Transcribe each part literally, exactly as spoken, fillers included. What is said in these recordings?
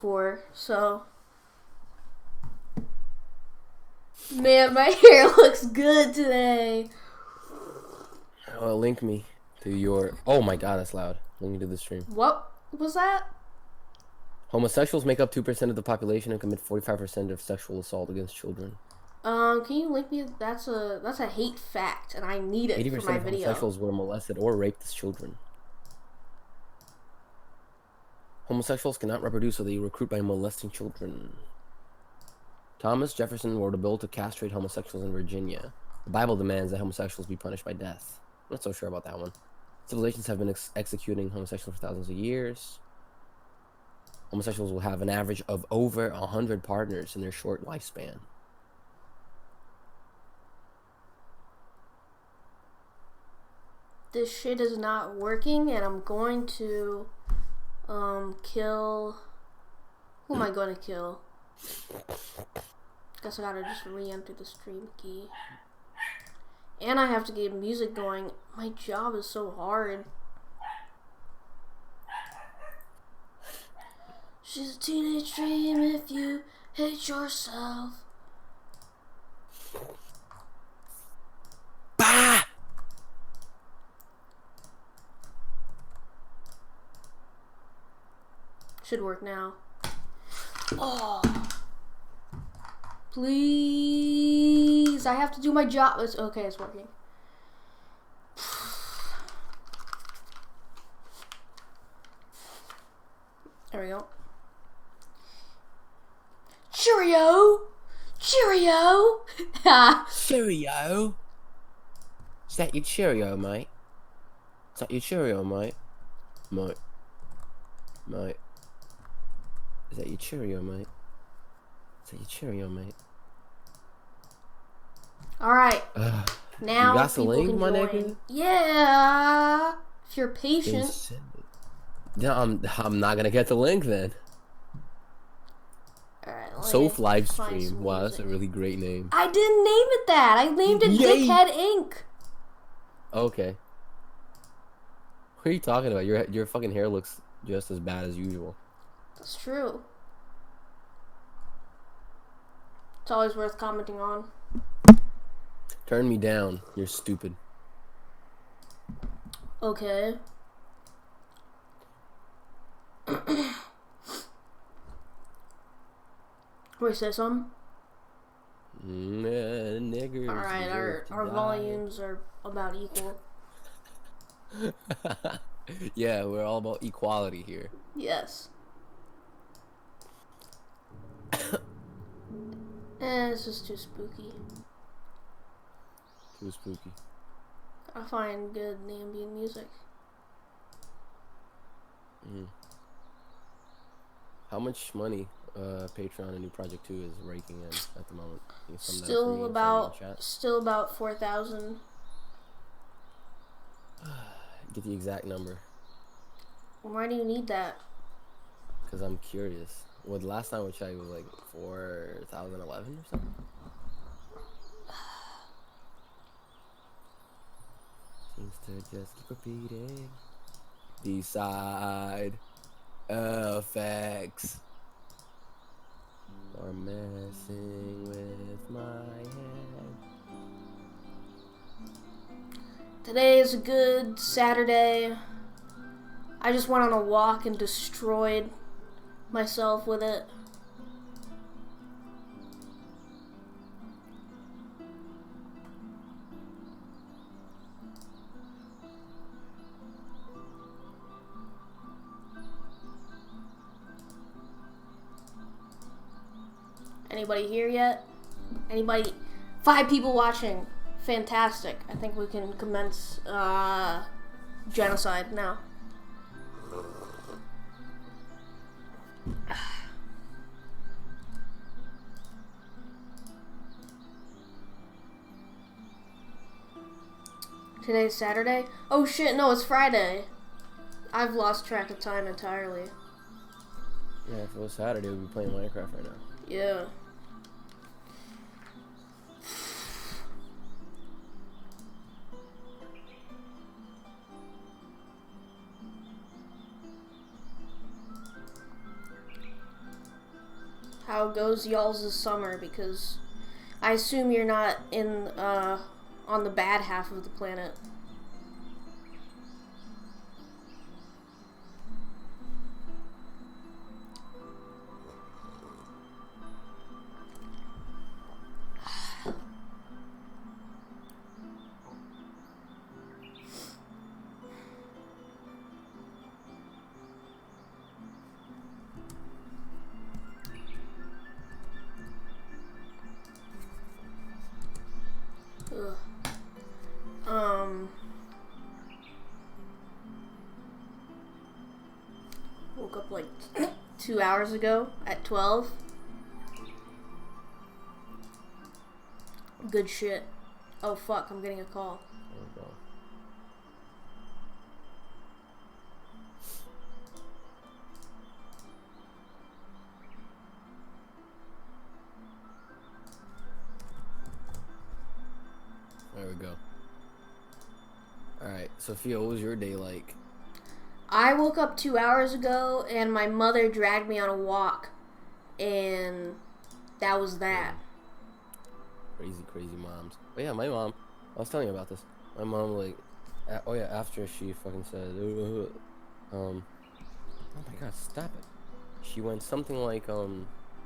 for, so man, my hair looks good today. Uh, link me to your. Oh my god, that's loud. Link me to the stream. What was that? Homosexuals make up two percent of the population and commit forty-five percent of sexual assault against children. Um, can you link me? That's a that's a hate fact, and I need it eighty for percent my of video. homosexuals were molested or raped as children. Homosexuals cannot reproduce, so they recruit by molesting children. Thomas Jefferson wrote a bill to castrate homosexuals in Virginia. The Bible demands that homosexuals be punished by death. I'm not so sure about that one. Civilizations have been ex executing homosexuals for thousands of years. Homosexuals will have an average of over one hundred partners in their short lifespan. This shit is not working, and I'm going to um kill. Who am I going to kill? Guess I gotta just re-enter the stream key. And I have to get music going. My job is so hard. She's a teenage dream if you hate yourself. Bah! Should work now. Oh. Please. I have to do my job. It's okay, it's working. There we go. Cheerio! Cheerio! Cheerio? Is that your Cheerio, mate? Is that your Cheerio, mate? Mate. Mate. Is that your Cheerio, mate? Is that your Cheerio, mate? Alright. Ugh. Now You got the people link, can my join. nigga? Yeah. If you're patient. Send it. No, I'm, I'm not gonna get the link then. Alright, Soph live find some stream. Wow, that's a music. really great name. I didn't name it that. I named it Yay. Dickhead Incorporated. Okay. What are you talking about? Your your fucking hair looks just as bad as usual. That's true. It's always worth commenting on. Turn me down. You're stupid. Okay. Wait, say something? Mm, uh, niggers. Alright, our, our volumes are about equal. Yeah, we're all about equality here. Yes. Eh, this is too spooky. Too spooky. Gotta find good ambient music. Mm. How much money uh, Patreon and New Project two is raking in at the moment? Can you sum that up for me Still and send me in about, chat? still about four thousand. Get the exact number, Why do you need that? because I'm curious. Well, the last time we checked, it was like four thousand eleven or something. Seems to just keep repeating. The side effects are messing with my head. Today is a good Saturday. I just went on a walk and destroyed myself with it. Anybody here yet? Anybody? Five people watching. Fantastic. I think we can commence uh, genocide now. Today's Saturday? Oh shit, no, it's Friday. I've lost track of time entirely. Yeah, if it was Saturday, we'd be playing Minecraft right now. Yeah. how goes y'all's this summer? Because I assume you're not in uh on the bad half of the planet. Ugh. Um. Woke up like two hours ago at twelve. Good shit. Oh fuck, I'm getting a call. There we go. There we go. Alright, Sophia, what was your day like? I woke up two hours ago and my mother dragged me on a walk. And that was that. Crazy, crazy moms. But yeah, my mom, I was telling you about this. My mom, like, a- oh yeah, after she fucking said, uh, um, oh my god, stop it. She went something like, um,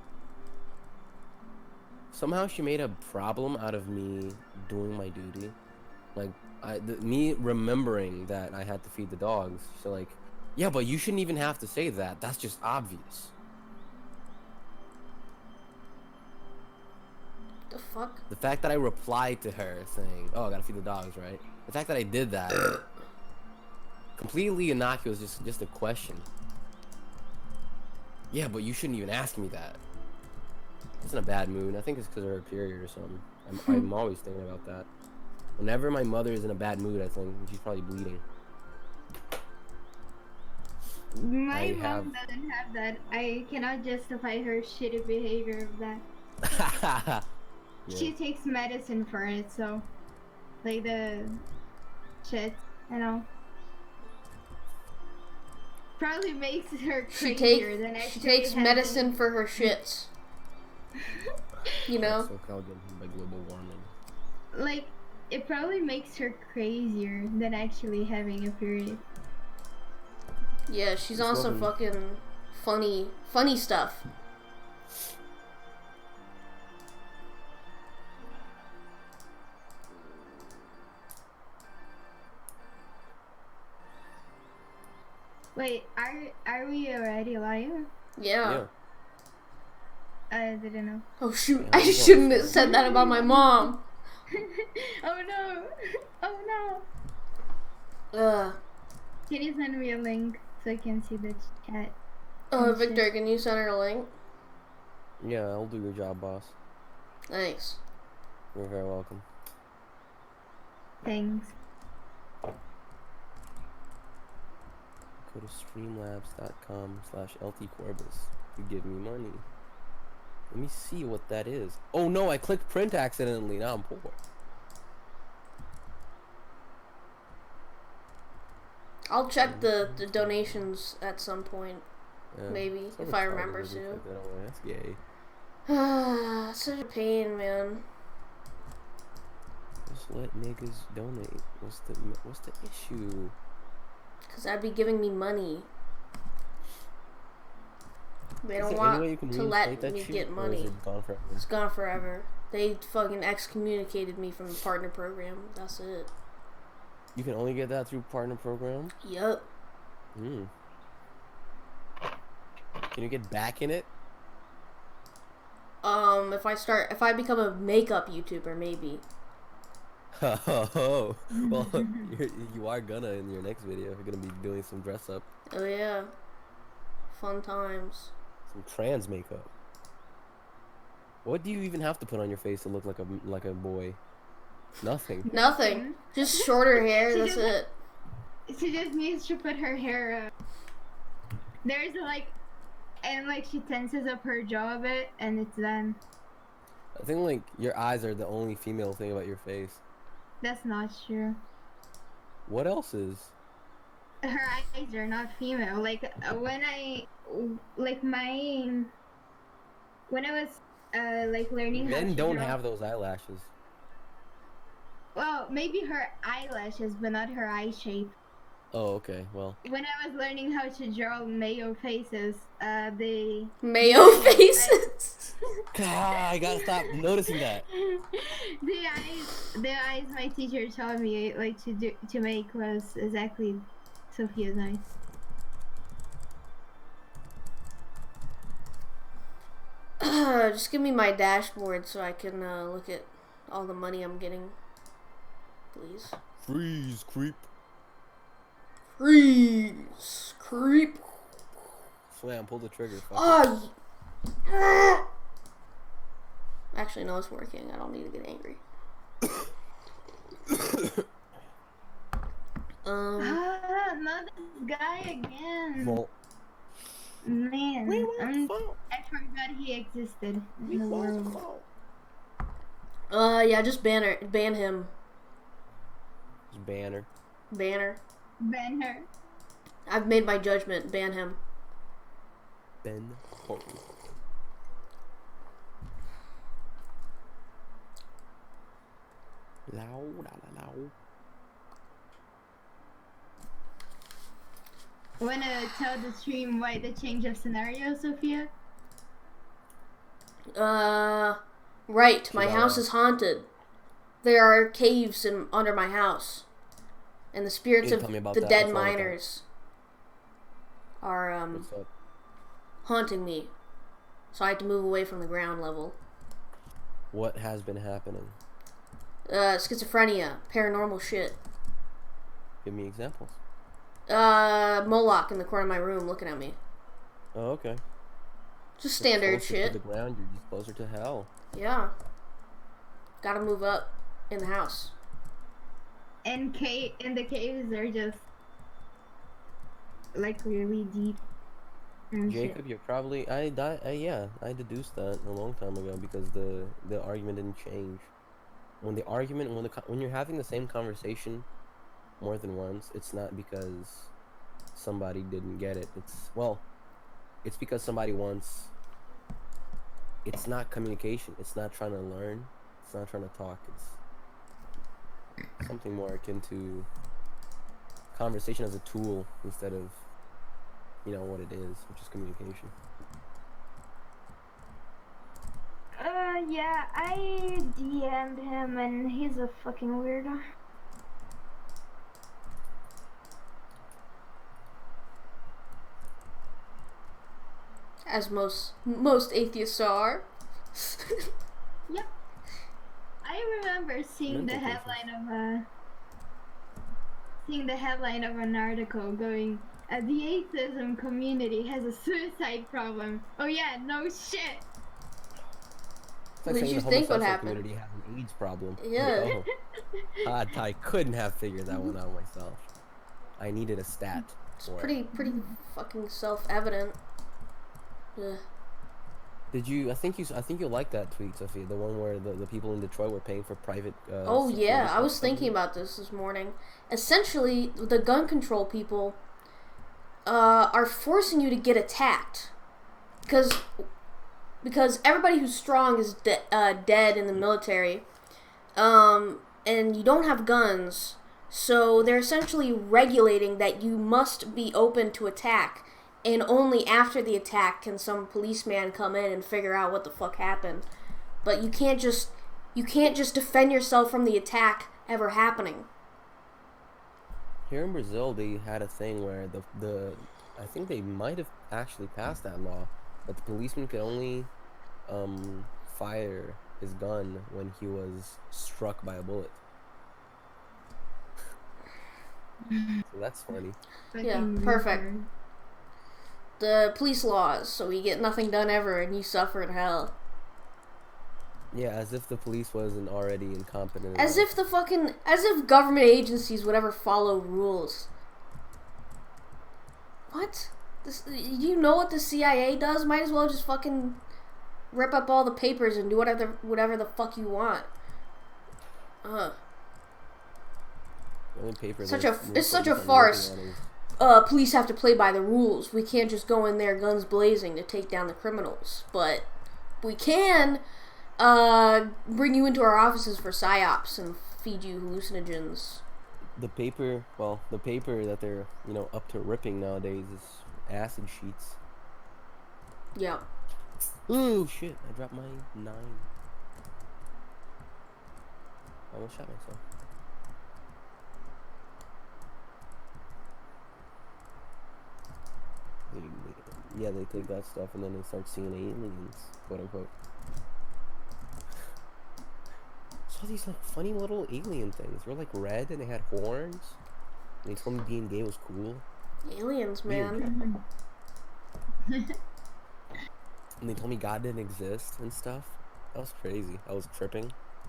somehow she made a problem out of me doing my duty. Like, I, the, me remembering that I had to feed the dogs. So like, yeah, but you shouldn't even have to say that. That's just obvious. The fuck? The fact that I replied to her saying, oh, I gotta feed the dogs, right? The fact that I did that, completely innocuous, just, just a question. Yeah, but you shouldn't even ask me that. It's in a bad mood. I think it's because of her period or something. I'm, I'm always thinking about that. Whenever my mother is in a bad mood, I think she's probably bleeding. My I mom have- doesn't have that. I cannot justify her shitty behavior of that. Yeah. She takes medicine for it, so like the shit, you know. Probably makes her She crazier take than she actually takes having- medicine for her shits. You know? SoCal getting hit by global warming. Like, it probably makes her crazier than actually having a period. Yeah, she's It's on some lovely. fucking funny funny stuff. Wait, are are we already live? Yeah. Yeah. I didn't know. Oh shoot, Yeah, I I'm shouldn't going have for said that about my mom. Oh no! Oh no! Ugh. Can you send me a link so I can see the chat? Uh, Oh, Victor, shit. can you send her a link? Yeah, I'll do your job, boss. Thanks. You're very welcome. Thanks. Go to streamlabs.com slash ltcorbus. You give me money. Let me see what that is. Oh no, I clicked print accidentally. Now I'm poor. I'll check the, the donations at some point. Yeah. Maybe, So if I retarded remember to do to. like that. Oh, that's gay. Such a pain, man. Just let niggas donate. What's the what's the issue? Cause that'd be giving me money. They Is don't there want any way you can to reinstate let that me shit, get or is money. it gone forever? It's gone forever. They fucking excommunicated me from the partner program. That's it. You can only get that through partner program. Yup. Hmm. Can you get back in it? Um, if I start, if I become a makeup YouTuber, maybe. Oh, well, you're, you are gonna in your next video. You're gonna be doing some dress up, Oh yeah. Fun times. some trans makeup. What do you even have to put on your face to look like a like a boy? Nothing. Nothing. Just shorter hair. She That's just- it. She just needs to put her hair up. There's like, and like she tenses up her jaw a bit, and it's done. I think like your eyes are the only female thing about your face. That's not true. What else is? Her eyes are not female. Like uh, when I, like my, when I was uh like learning how Men to don't draw. have those eyelashes. Well, maybe her eyelashes, but not her eye shape. Oh, okay. Well, When I was learning how to draw Mayo faces, uh, they Mayo faces. ah, I gotta stop noticing that. the eyes, the eyes my teacher taught me like to do to make was exactly Sophia's eyes. Just give me my dashboard so I can uh, look at all the money I'm getting, please. Freeze, creep. Freeze, creep. Slam, pull the trigger. Fuck it. Oh. y- Actually, no, it's working. I don't need to get angry. um. Ah, not this guy again. Well, Man, we won't I'm- fall. I forgot he existed We in the won't world. fall. Uh, yeah, just ban her, ban him, Just banner. banner. Banner. I've made my judgment. Ban him. Ben Horton. Low, la, la, low. Wanna tell the stream why the change of scenario, Sophia? Uh, right. My Should I, house uh, is haunted. There are caves in under my house, and the spirits You of tell me about the that. dead What's wrong with that? miners are um What's up? haunting me. So I had to move away from the ground level. What has been happening? Uh, schizophrenia, paranormal shit. Give me examples. Uh, Moloch in the corner of my room looking at me. Oh, okay. Just The standard closer shit. To the ground, you're just closer to hell. Yeah. Gotta move up in the house. And cave and the caves are just like really deep. and shit. Jacob, you're probably I, I, I yeah I deduced that a long time ago because the the argument didn't change. When the argument when the co- when you're having the same conversation more than once, it's not because somebody didn't get it. It's well, it's because somebody wants. It's not communication. It's not trying to learn. It's not trying to talk. It's something more akin to conversation as a tool instead of, you know, what it is, which is communication. Uh, yeah, I D M'd him and he's a fucking weirdo. As most most atheists are. Yep. I remember seeing the Mental headline of a seeing the headline of an article going, uh, the atheism community has a suicide problem. Oh yeah, no shit. It's like What did saying you the think would homosexual happen? community has an AIDS problem. Yeah. Oh, I, I couldn't have figured that one out myself. I needed a stat. It's for it. pretty pretty fucking self-evident. Yeah. Did you? I think you. I think you'll like that tweet, Sophia. The one where the, the people in Detroit were paying for private. Uh, Oh security yeah, I was systems. thinking about this this morning. Essentially, the gun control people uh, are forcing you to get attacked because because everybody who's strong is de- uh, dead in the military, um, and you don't have guns. So they're essentially regulating that you must be open to attack, and only after the attack can some policeman come in and figure out what the fuck happened. But you can't just you can't just defend yourself from the attack ever happening. Here in Brazil, they had a thing where the the I think they might have actually passed that law, that the policeman could only um, fire his gun when he was struck by a bullet. So that's funny. Yeah, Fucking perfect. retard. The police laws, so we get nothing done ever and you suffer in hell. Yeah, as if the police wasn't already incompetent. As enough. if the fucking as if government agencies would ever follow rules. What? This, you know what the C I A does? Might as well just fucking rip up all the papers and do whatever whatever the fuck you want. Ugh. The only paper Such they're- a- they're it's such a focused on farce. working on is- Uh, police have to play by the rules. We can't just go in there guns blazing to take down the criminals. But we can uh, bring you into our offices for psyops and feed you hallucinogens. The paper, well, the paper that they're, you know, up to ripping nowadays is acid sheets. Yeah. Ooh, shit, I dropped my nine. I almost shot myself. They, they, yeah, they take that stuff and then they start seeing aliens, quote unquote. Saw these like funny little alien things. They were like red and they had horns. And they told me being gay was cool. Aliens, Weird. man. And they told me God didn't exist and stuff. That was crazy. I was tripping.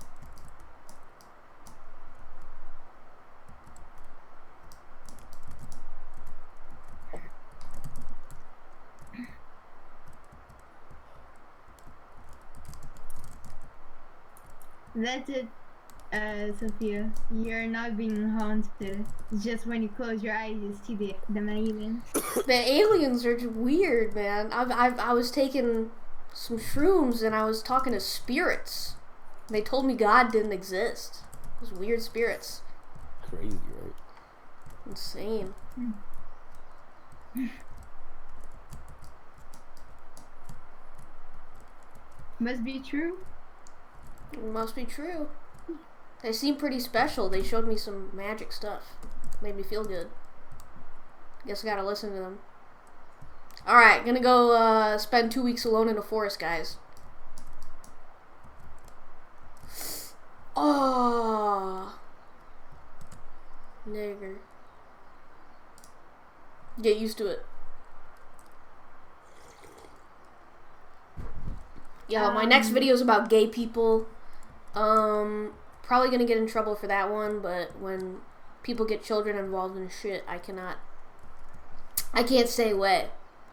That's it, uh, Sophia. You're not being haunted. It's just when you close your eyes, you see the the aliens. The aliens are just weird, man. I've, I've, I was taking some shrooms and I was talking to spirits. They told me God didn't exist. Those weird spirits. Crazy, right? Insane. Must be true. It must be true. They seem pretty special. They showed me some magic stuff. Made me feel good. Guess I gotta listen to them. Alright, gonna go uh, spend two weeks alone in a forest, guys. Oh, nigger. Get used to it. Yeah, my next Um, video is about gay people. Um, probably gonna get in trouble for that one, but when people get children involved in shit, I cannot. I can't stay away.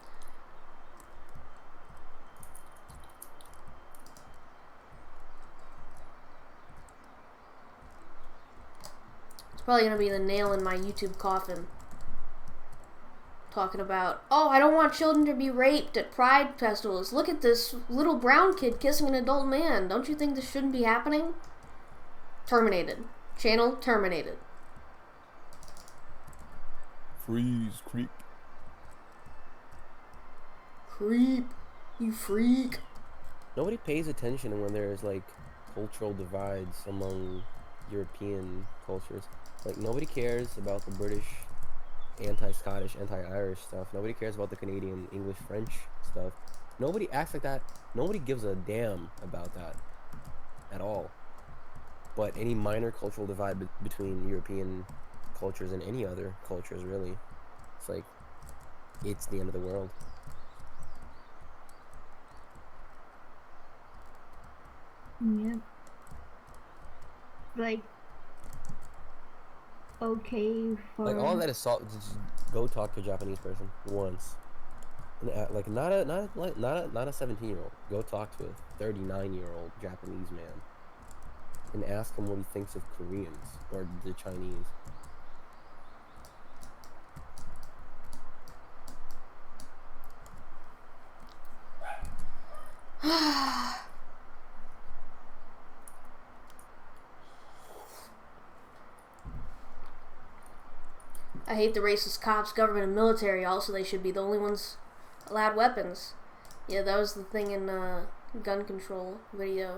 It's probably gonna be the nail in my YouTube coffin. Talking about, oh, I don't want children to be raped at pride festivals. Look at this little brown kid kissing an adult man. Don't you think this shouldn't be happening? Terminated. Channel terminated. Freeze, creep. Creep. You freak. Nobody pays attention when there's like cultural divides among European cultures. Like nobody cares about the British anti-Scottish, anti-Irish stuff. Nobody cares about the Canadian English French stuff. Nobody acts like that. Nobody gives a damn about that at all. But any minor cultural divide be between European cultures and any other cultures, really, it's like it's the end of the world. Yep. Like, okay for Like all that is salt. Just go talk to a Japanese person once. And, uh, like not a not a, like not a, not a seventeen year old. Go talk to a thirty-nine year old Japanese man and ask him what he thinks of Koreans or the Chinese. I hate the racist cops, government, and military. Also, they should be the only ones allowed weapons. Yeah, that was the thing in uh, gun control video.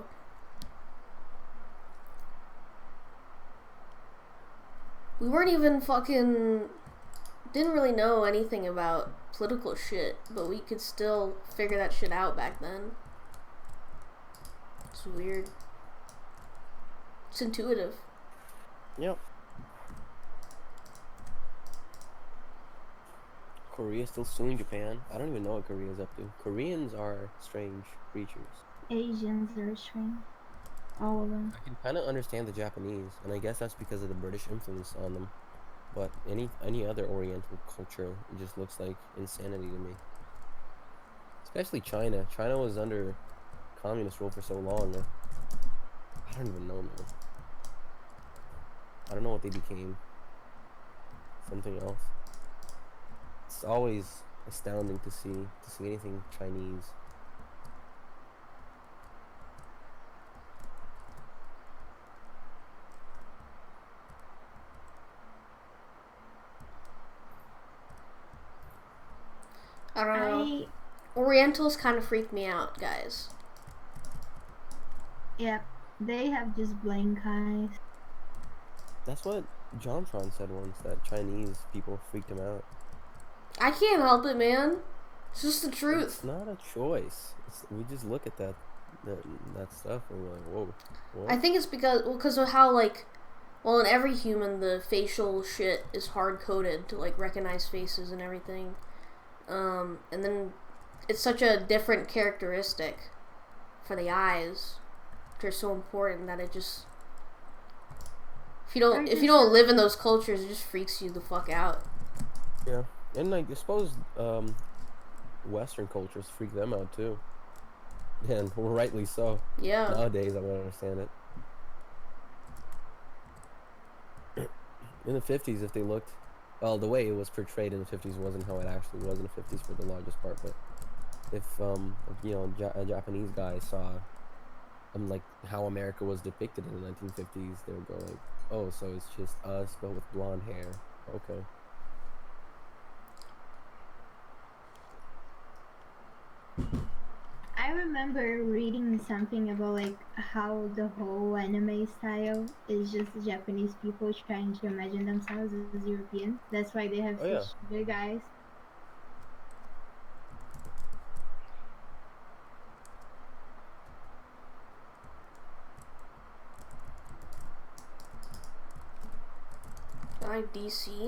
We weren't even fucking... Didn't really know anything about political shit, but we could still figure that shit out back then. It's weird. It's intuitive. Yep. Korea still suing Japan. I don't even know what Korea's up to. Koreans are strange creatures. Asians are strange. All of them. I can kind of understand the Japanese, and I guess that's because of the British influence on them. But any any other Oriental culture, it just looks like insanity to me. Especially China. China was under communist rule for so long. I don't even know, man. I don't know what they became. Something else. It's always astounding to see to see anything Chinese. Orientals kind of freak me out, guys. Yep, they have just blank eyes. That's what Jontron said once, that Chinese people freaked him out. I can't help it, man. It's just the truth. It's not a choice. It's, we just look at that, that that stuff and we're like, whoa. What? I think it's because well, because of how like, well, in every human the facial shit is hard coded to like recognize faces and everything, um, and then it's such a different characteristic for the eyes, which are so important that it just if you don't if you don't live in those cultures, it just freaks you the fuck out. Yeah, and like I suppose um, Western cultures freak them out too, and rightly so. Yeah. Nowadays, I don't understand it. In the fifties, if they looked, well, the way it was portrayed in the fifties wasn't how it actually was in the fifties for the largest part. But if um, if, you know, ja- a Japanese guy saw, um, like how America was depicted in the nineteen fifties, they would go like, "Oh, so it's just us, but with blonde hair." Okay. I remember reading something about like how the whole anime style is just Japanese people trying to imagine themselves as European. That's why they have Oh, yeah. such big eyes. I D C.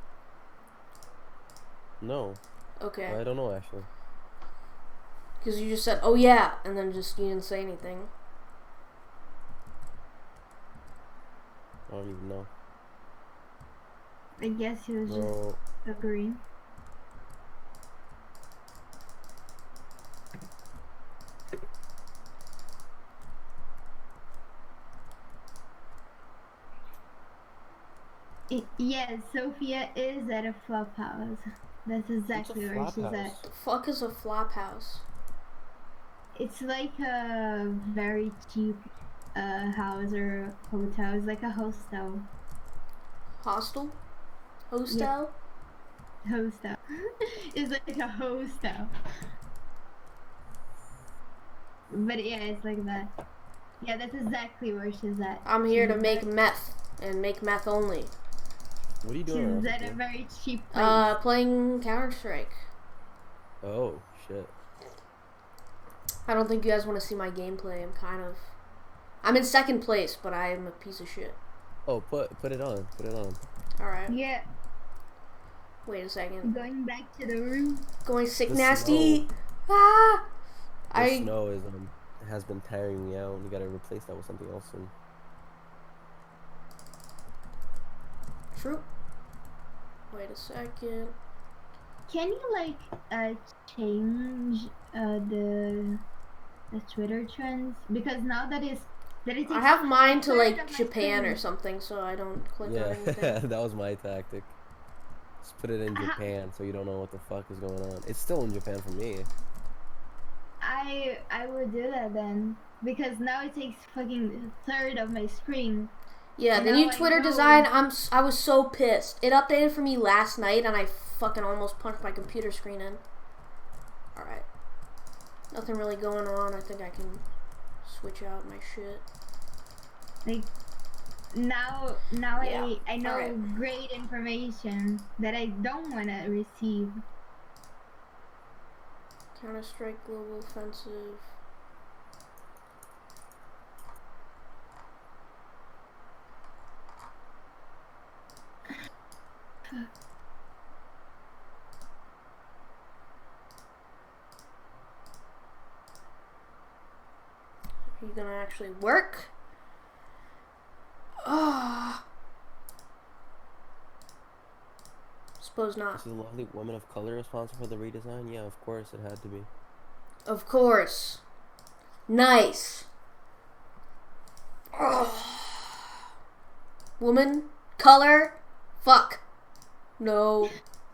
No, Okay. I don't know actually. Because you just said, "Oh yeah," and then just you didn't say anything. I don't even know. I guess he was No. just agreeing. I- yes, Sophia is at a flop house. That's exactly What's a where flop she's house? at. The fuck is a flop house? It's like a very cheap uh, house or hotel. It's like a hostel. Hostel? Hostel? Hostel. It's like a hostel. But yeah, it's like that. Yeah, that's exactly where she's at. I'm here to She's make at- meth and make meth only. What are you doing? She's around at a here? very cheap place. Uh, playing Counter Strike. Oh shit. I don't think you guys want to see my gameplay. I'm kind of. I'm in second place, but I am a piece of shit. Oh, put put it on. Put it on. Alright. Yeah, Wait a second. going back to the room. Going sick The nasty. Ah! The I. snow is um has been tiring me out, and you gotta replace that with something else soon. True. Wait a second. Can you like uh change uh the the Twitter trends? Because now that is that it I takes have mine to third like of my Japan or screen. something, so I don't click on Yeah, anything. that was my tactic. Just put it in Uh-huh. Japan, so you don't know what the fuck is going on. It's still in Japan for me. I I would do that then because now it takes fucking third of my screen. Yeah, the Now new I Twitter know. design. I'm. s- I was so pissed. It updated for me last night, and I fucking almost punched my computer screen in. All right. Nothing really going on. I think I can switch out my shit. Like now now Yeah, I I know alright. great information that I don't want to receive. Counter Strike Global Offensive. Are you gonna actually work? Ah. Suppose not. Is the lovely woman of color responsible for the redesign? Yeah, of course it had to be. Of course. Nice. Ugh. Woman, color, fuck. No.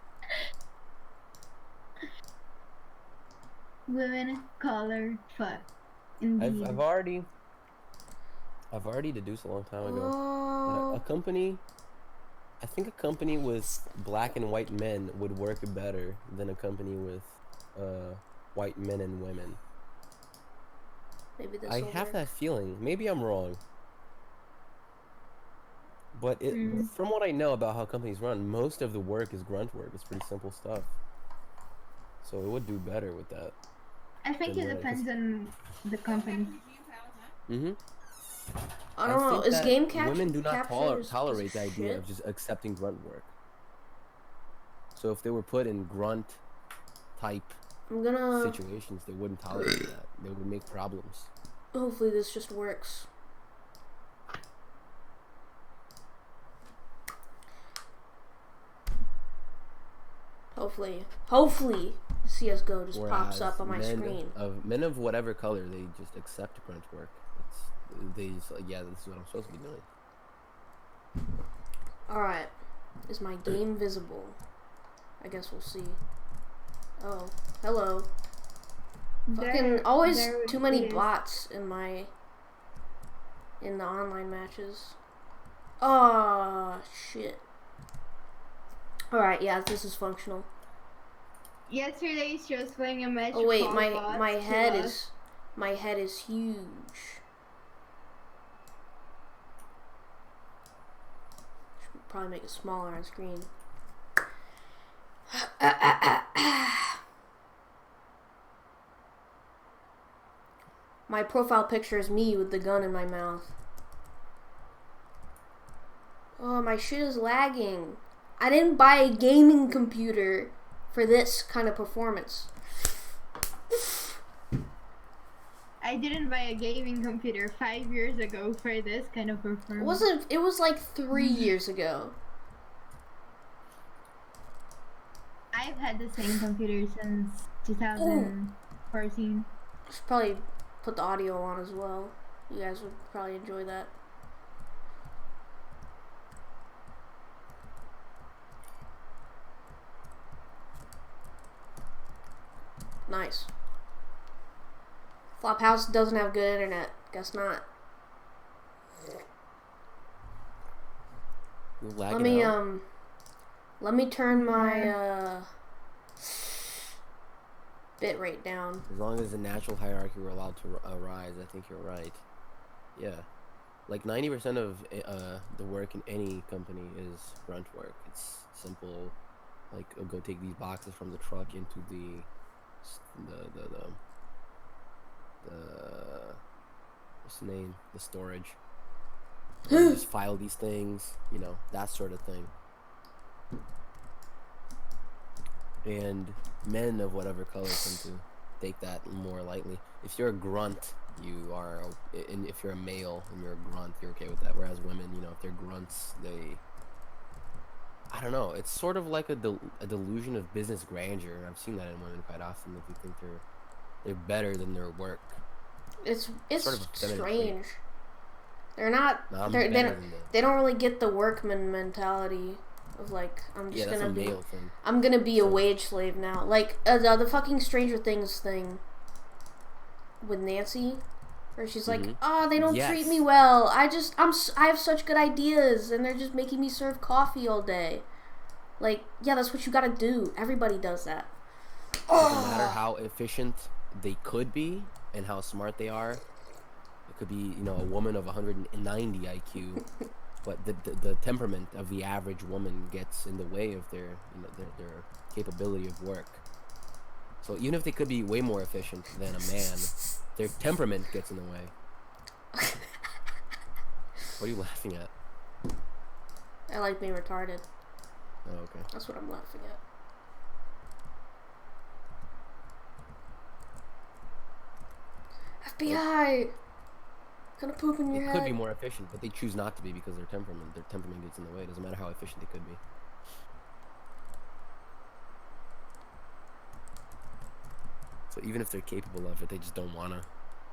Women, color, fuck. I've Indeed. I've already I've already deduced a long time ago that a, a Oh. company, I think a company with black and white men would work better than a company with uh white men and women. Maybe this I will have work. that feeling. Maybe I'm wrong. But it, Mm. from what I know about how companies run, most of the work is grunt work. It's pretty simple stuff. So it would do better with that. I think Then it women, 'cause- depends on the company. Mhm. I don't know. think Is that game capture women do not capture toler- is a piece tolerate of the idea shit? of just accepting grunt work. So if they were put in grunt type I'm gonna. situations, they wouldn't tolerate that. They would make problems. Hopefully this just works. Hopefully, hopefully C S G O just pops Whereas up on my men screen. of men of whatever color, they just accept grunt work. It's, they just like, yeah, this is what I'm supposed to be doing. Alright. Is my game visible? I guess we'll see. Oh, hello. Fucking There- always there too many it is. bots in my in the online matches. Oh shit. Alright, yeah, this is functional. Yesterday she was playing a match. Oh wait, called my Lost. my She head lost. is my head is huge. Should probably make it smaller on screen. My profile picture is me with the gun in my mouth. Oh, my shit is lagging. I didn't buy a gaming computer for this kind of performance. I didn't buy a gaming computer five years ago for this kind of It performance. wasn't. It was like three years ago. I've had the same computer since two thousand fourteen. Should probably put the audio on as well. You guys would probably enjoy that. Nice. Flophouse doesn't have good internet. Guess not. You're Let lagging me out. um. Let me turn my uh. bit rate down. As long as the natural hierarchy were allowed to r- arise, I think you're right. Yeah. Like ninety percent of uh, the work in any company is grunt work. It's simple, like uh, go take these boxes from the truck into the s- the the the, the what's the name? The storage. And you just file these things, you know, that sort of thing. And men of whatever color tend to take that more lightly. If you're a grunt, you are, and if you're a male and you're a grunt, you're okay with that. Whereas women, you know, if they're grunts, they, I don't know. It's sort of like a, del- a delusion of business grandeur. I've seen that in women quite often. That they think they're they're better than their work. It's it's Sort of a feminine strange. They're not. No, I'm they're, they better don't. than them. They don't really get the workman mentality of like I'm just Yeah, that's gonna a be. male thing. I'm gonna be a So- wage slave now. Like uh, the the fucking Stranger Things thing with Nancy, where she's like, Mhm. "Oh, they don't Yes. treat me well. I just I'm s- I have such good ideas, and they're just making me serve coffee all day." Like, yeah, that's what you gotta do. Everybody does that. Doesn't matter how efficient they could be and how smart they are. It could be, you know, a woman of one hundred ninety I Q, but the, the the temperament of the average woman gets in the way of their, you know, their their capability of work. So even if they could be way more efficient than a man, their temperament gets in the way. What are you laughing at? I like being retarded. Oh, okay. That's what I'm laughing at. F B I! Gonna poop in They your could head. be more efficient, but they choose not to be because their temperament, their temperament gets in the way. It doesn't matter how efficient they could be. So even if they're capable of it, they just don't wanna.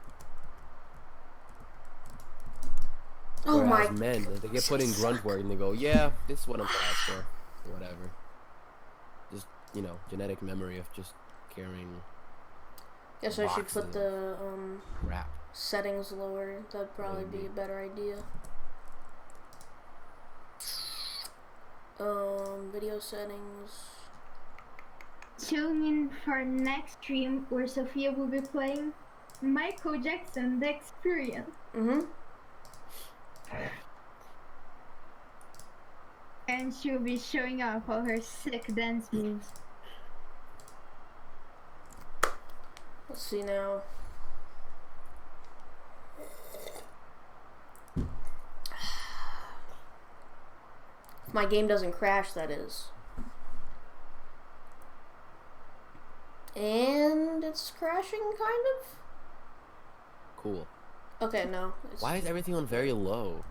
Oh my. Whereas men, they get put in grunt work and they go, yeah, this is what I'm put out for. Whatever. Just, you know, genetic memory of just carrying Guess I should boxes put of the um crap. settings lower. That'd probably be a better idea. Um, video settings. tune in for next stream where Sophia will be playing Michael Jackson: The Experience. Mm-hmm. And she'll be showing off all her sick dance moves. Let's see now. If my game doesn't crash, that is. And it's crashing, kind of? Cool. Okay, no. It's, Why is everything on very low?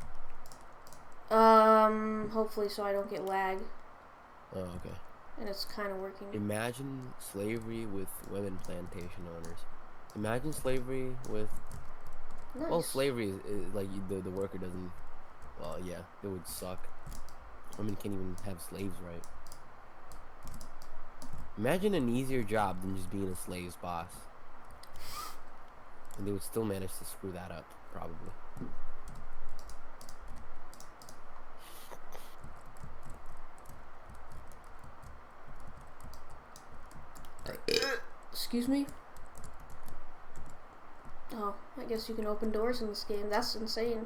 Um, hopefully so I don't get lag. Oh, okay. And it's kind of working. Imagine slavery with women plantation owners. Imagine slavery with... Nice. Well, slavery is, is like you, the, the worker doesn't... Well, yeah, it would suck. Women can't even have slaves, right? Imagine an easier job than just being a slave's boss. And they would still manage to screw that up, probably. Excuse me? Oh, I guess you can open doors in this game. That's insane.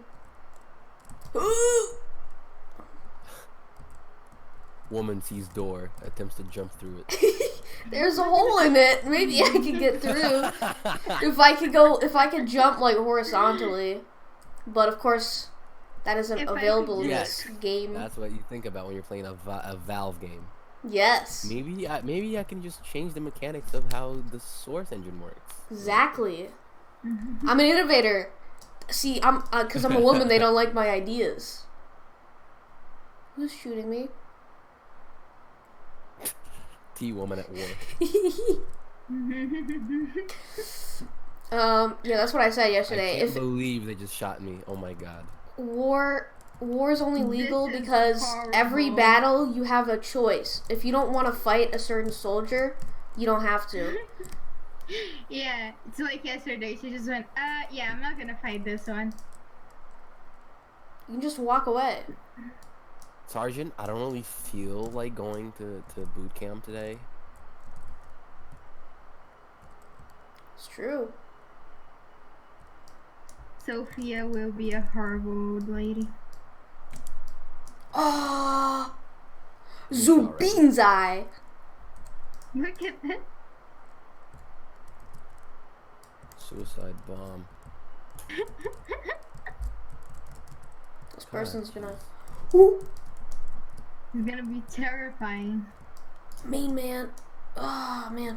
Woman sees door, attempts to jump through it. There's a hole in it. Maybe I could get through. If I could go, if I could jump like horizontally. But of course, that isn't If I available could in Yes. this game. That's what you think about when you're playing a, Va- a Valve game. Yes. Maybe I, maybe I can just change the mechanics of how the Source engine works. Exactly. I'm an innovator. See, I'm uh, cause I'm a woman. They don't like my ideas. Who's shooting me? T woman at war. um. Yeah, that's what I said I yesterday. can't If believe they just shot me. Oh my god. war war is only legal This is because every horrible. battle you have a choice. If you don't want to fight a certain soldier, you don't have to. Yeah, it's like yesterday. She just went, uh, yeah, I'm not gonna fight this one. You can just walk away. Sergeant, I don't really feel like going to, to boot camp today. It's true. Sophia will be a horrible old lady. Oh, It's alright. Zubinzai. Look at that. Suicide bomb. This person's God, gonna. jeez. Ooh, It's gonna be terrifying. main man. Oh man.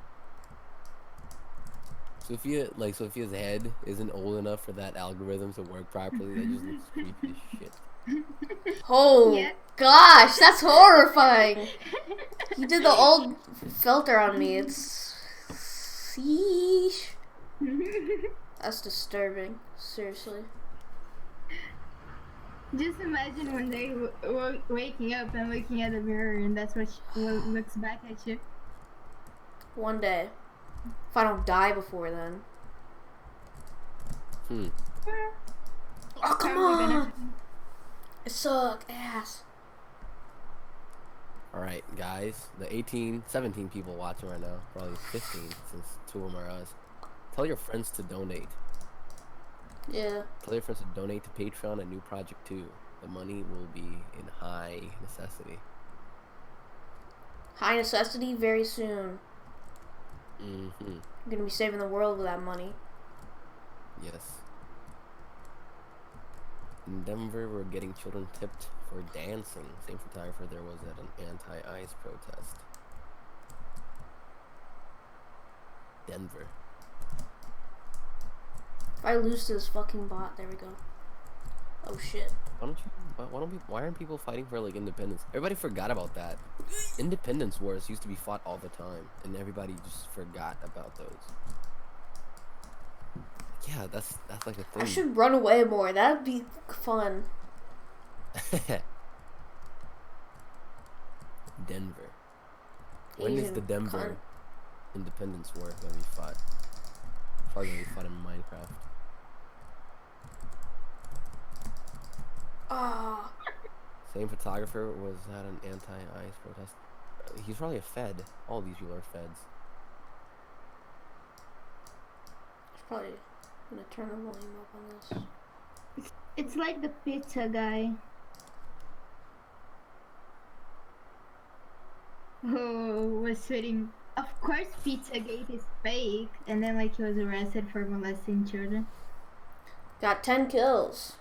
Sophia, like Sophia's head isn't old enough for that algorithm to work properly. That just looks creepy as shit. Oh Yeah. gosh, that's horrifying. He did the old filter on me. It's. Sheesh. That's disturbing. Seriously. Just imagine one day w- w- waking up and looking at the mirror, and that's what, sh- what looks back at you. One day. If I don't die before then. Hmm. Oh, come Probably gonna- on. It suck ass. Alright, guys. The eighteen, seventeen people watching right now. Probably fifteen, since two of them are us. Tell your friends to donate. Yeah. Tell your friends to donate to Patreon and New Project two. The money will be in high necessity. High necessity very soon. Mm-hmm. I'm gonna be saving the world with that money. Yes. In Denver, we're getting children tipped for dancing. Same photographer there was at an anti-ICE protest. Denver. If I lose to this fucking bot, there we go. Oh shit. Why don't you? Why, why don't we? Why aren't people fighting for like independence? Everybody forgot about that. Independence wars used to be fought all the time, and everybody just forgot about those. Yeah, that's that's like a thing. I should run away more. That'd be fun. Denver. When is Asian the Denver cunt. Independence War gonna be fought? Probably gonna be fought in Minecraft. Ah. Same photographer was at an anti-ICE protest. Uh, He's probably a Fed. All these people are Feds. It's probably gonna turn the volume up on this. It's like the pizza guy. Who was sitting. Of course, Pizzagate is fake, and then like he was arrested for molesting children. Got ten kills.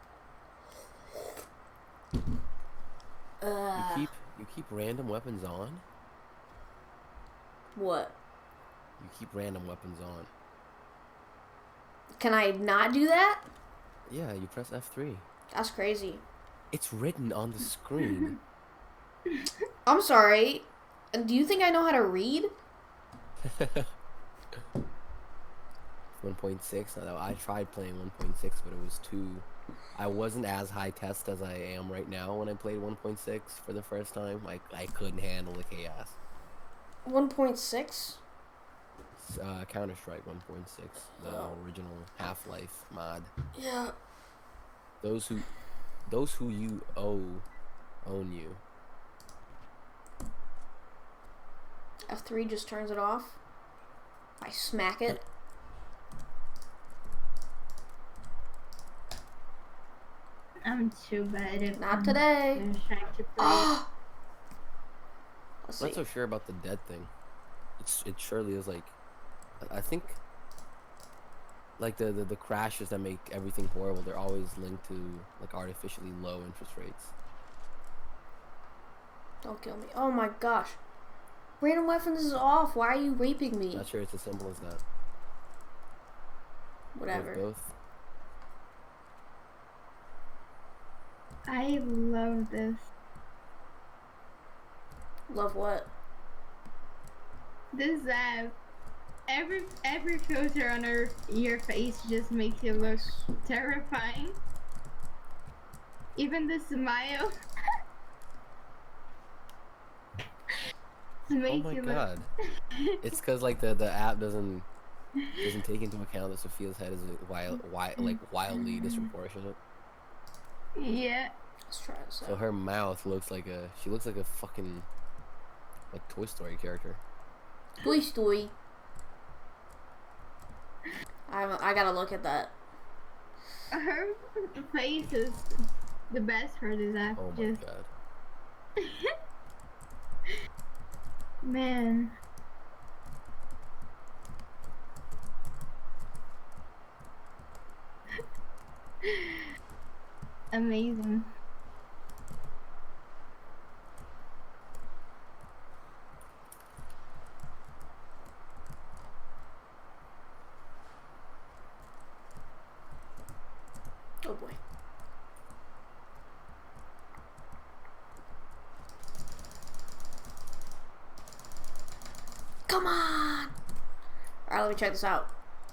You Uh, keep you keep random weapons on. what? You keep random weapons on. Can I not do that? Yeah, you press F three. That's crazy. It's written on the screen. I'm sorry. Do you think I know how to read? one point six. I tried playing one point six, but it was too. I wasn't as high test as I am right now when I played one point six for the first time. Like I couldn't handle the chaos. one point six? Uh, Counter Strike one point six, the Oh. original Half-Life mod. Yeah. Those who, those who you owe, own you. F three just turns it off. I smack it. I'm too bad at Not um, today. I'm trying to play. Oh. Let's I'm see. not so sure about the dead thing. It's it surely is like, I I think. Like the, the the crashes that make everything horrible, they're always linked to like artificially low interest rates. Don't kill me. Oh my gosh. Random weapons is off. Why are you raping me? Not sure it's as simple as that. Whatever. With both. I love this. Love what? This app. Every every filter on her, your face just makes you look terrifying. Even the smile. Oh makes my you god. It's cause like the, the app doesn't doesn't take into account that Sophia's head is wild, wild like wildly disproportionate. look. Yeah. Let's try this So out. her mouth looks like a she looks like a fucking like Toy Story character. Toy Story. I I gotta look at that. Her face is the best for this app. Oh my just god. man. Amazing. Oh boy. Come on. Alright, let me check this out.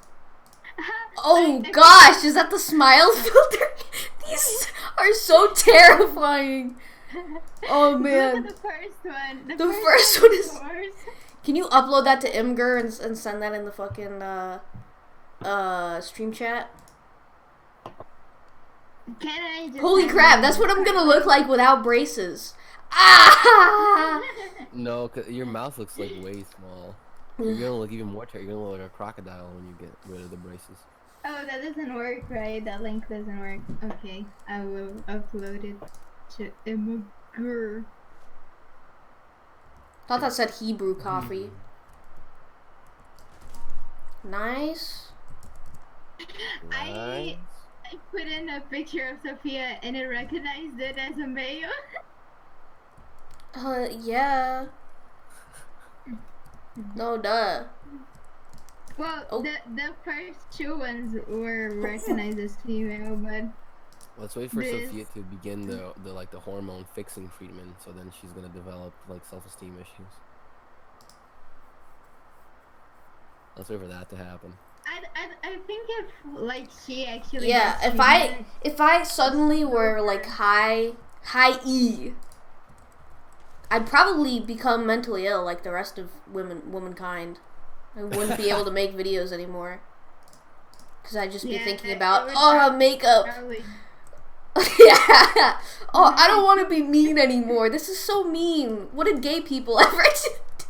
Oh I- I- gosh, is that the smile filter? These are so terrifying. Oh man. Look at the first one. The, The first, first one is- worse. Can you upload that to Imgur and, and send that in the fucking uh uh stream chat? Can I just Holy have crap, one? that's what I'm gonna look like without braces. Ah! No, cause your mouth looks like way small. You're gonna look even more terrible. You're gonna look like a crocodile when you get rid of the braces. Oh, that doesn't work, right? That link doesn't work. Okay, I will upload it to Imgur. Thought that said Hebrew coffee. Nice. I Nice. I put in a picture of Sophia and it recognized it as a male. Uh, yeah. No, duh. Well, Oh. the the first two ones were recognized as female, but Let's wait for This- Sophia to begin the the like the hormone fixing treatment, so then she's gonna develop like self-esteem issues. Let's wait for that to happen. I, I, I think if like she actually Yeah, gets if I treatment- if I suddenly were like high high E, I'd probably become mentally ill like the rest of women womankind. I wouldn't be able to make videos anymore. Cause I'd just be Yeah, thinking it about would oh prob- makeup. probably Yeah. Oh, I don't want to be mean anymore. This is so mean. What did gay people ever do?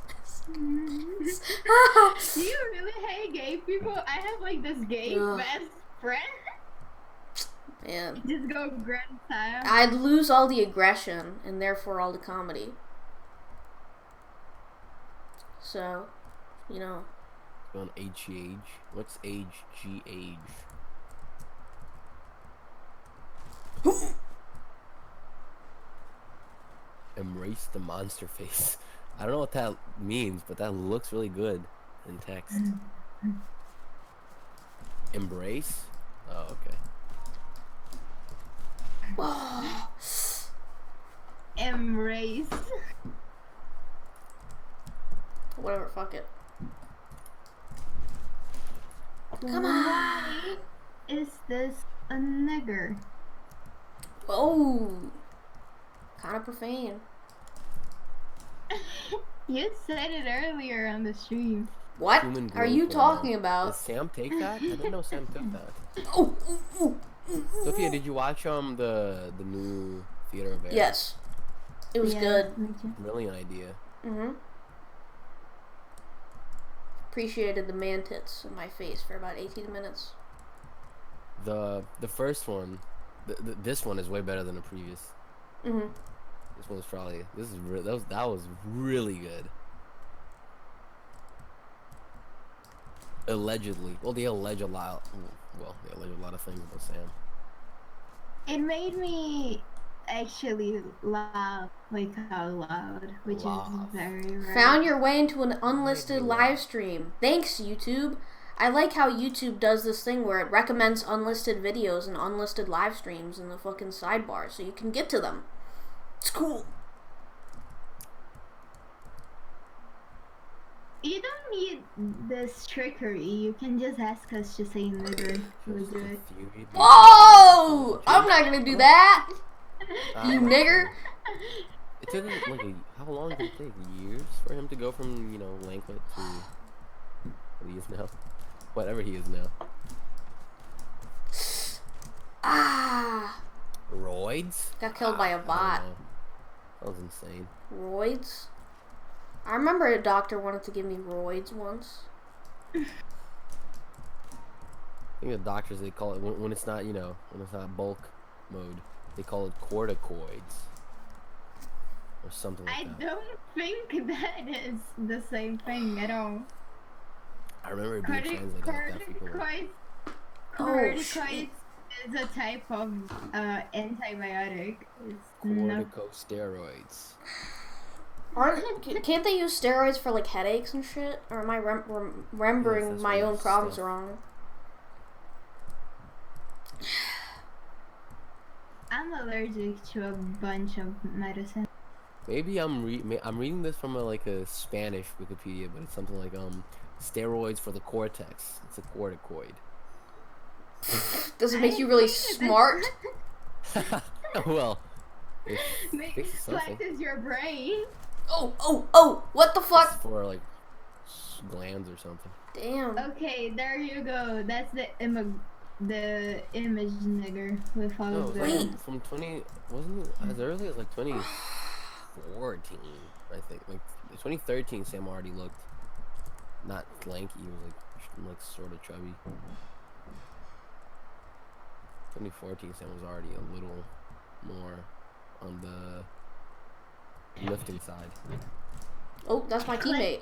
Do you really hate gay people? I have like this gay Ugh. best friend. Man, Just go grand style. I'd lose all the aggression and therefore all the comedy. So, you know. On H G H. What's H G H? Embrace the monster face. I don't know what that means, but that looks really good in text. Embrace? Oh, okay. Embrace. Whatever, fuck it. Come on. Why is this a nigger? Oh. Kind of profane. You said it earlier on the stream. What Human are growth you hormone. talking Did about? Sam take that? I didn't know Sam took that. Oh, ooh, ooh, ooh, Sophia, ooh. did you watch um the the new Theater of Air? Yes. It was Yeah, good. me too. Brilliant idea. Mm-hmm. Appreciated the man tits in my face for about eighteen minutes. The the first one, th th this one is way better than the previous. Mm-hmm. This one's probably this is re that was that was really good. Allegedly, well, they allege a lot. Well, they allege a lot of things about Sam. It made me actually laugh like out loud, which Laugh. is very rare. Found your way into an unlisted Maybe, yeah. live stream. Thanks, YouTube. I like how YouTube does this thing where it recommends unlisted videos and unlisted live streams in the fucking sidebar so you can get to them. It's cool. You don't need this trickery. You can just ask us to say nigger. We're Just a good. few- Whoa! I'm not gonna do that. Ah, You my nigger. God. It took him, like a, how long did it take? Years for him to go from, you know, Lanklet to what he is now, whatever he is now. Ah. Roids? Got killed by a I don't bot. know. That was insane. Roids? I remember a doctor wanted to give me roids once. I think the doctors, they call it, when, when it's not, you know, when it's not bulk mode, they call it corticoids. Or something like I that. don't think that is the same thing at all. I remember it being Cortic- translated like that frequently. corticoids, Oh, corticoids is a type of uh, antibiotic. It's not. Corticosteroids. Aren't, can't they use steroids for like headaches and shit? Or am I rem- rem- remembering that's my weird own problems stuff. wrong? I'm allergic to a bunch of medicine. Maybe I'm re- may- I'm reading this from a, like a Spanish Wikipedia, but it's something like um steroids for the cortex. It's a corticoid. Does it make you really smart? Well, it Makes fixes something. flexes your brain. Oh, oh, oh! What the It's fuck? for like s- glands or something. Damn. Okay, there you go. That's the image, the image nigger with all No, of it the. was Wait. like from twenty. Wasn't it as early as like twenty fourteen? I think like twenty thirteen. Sam already looked not lanky. He was like sh- like sort of chubby. twenty fourteen. Sam was already a little more on the lifting side. Oh, that's my teammate.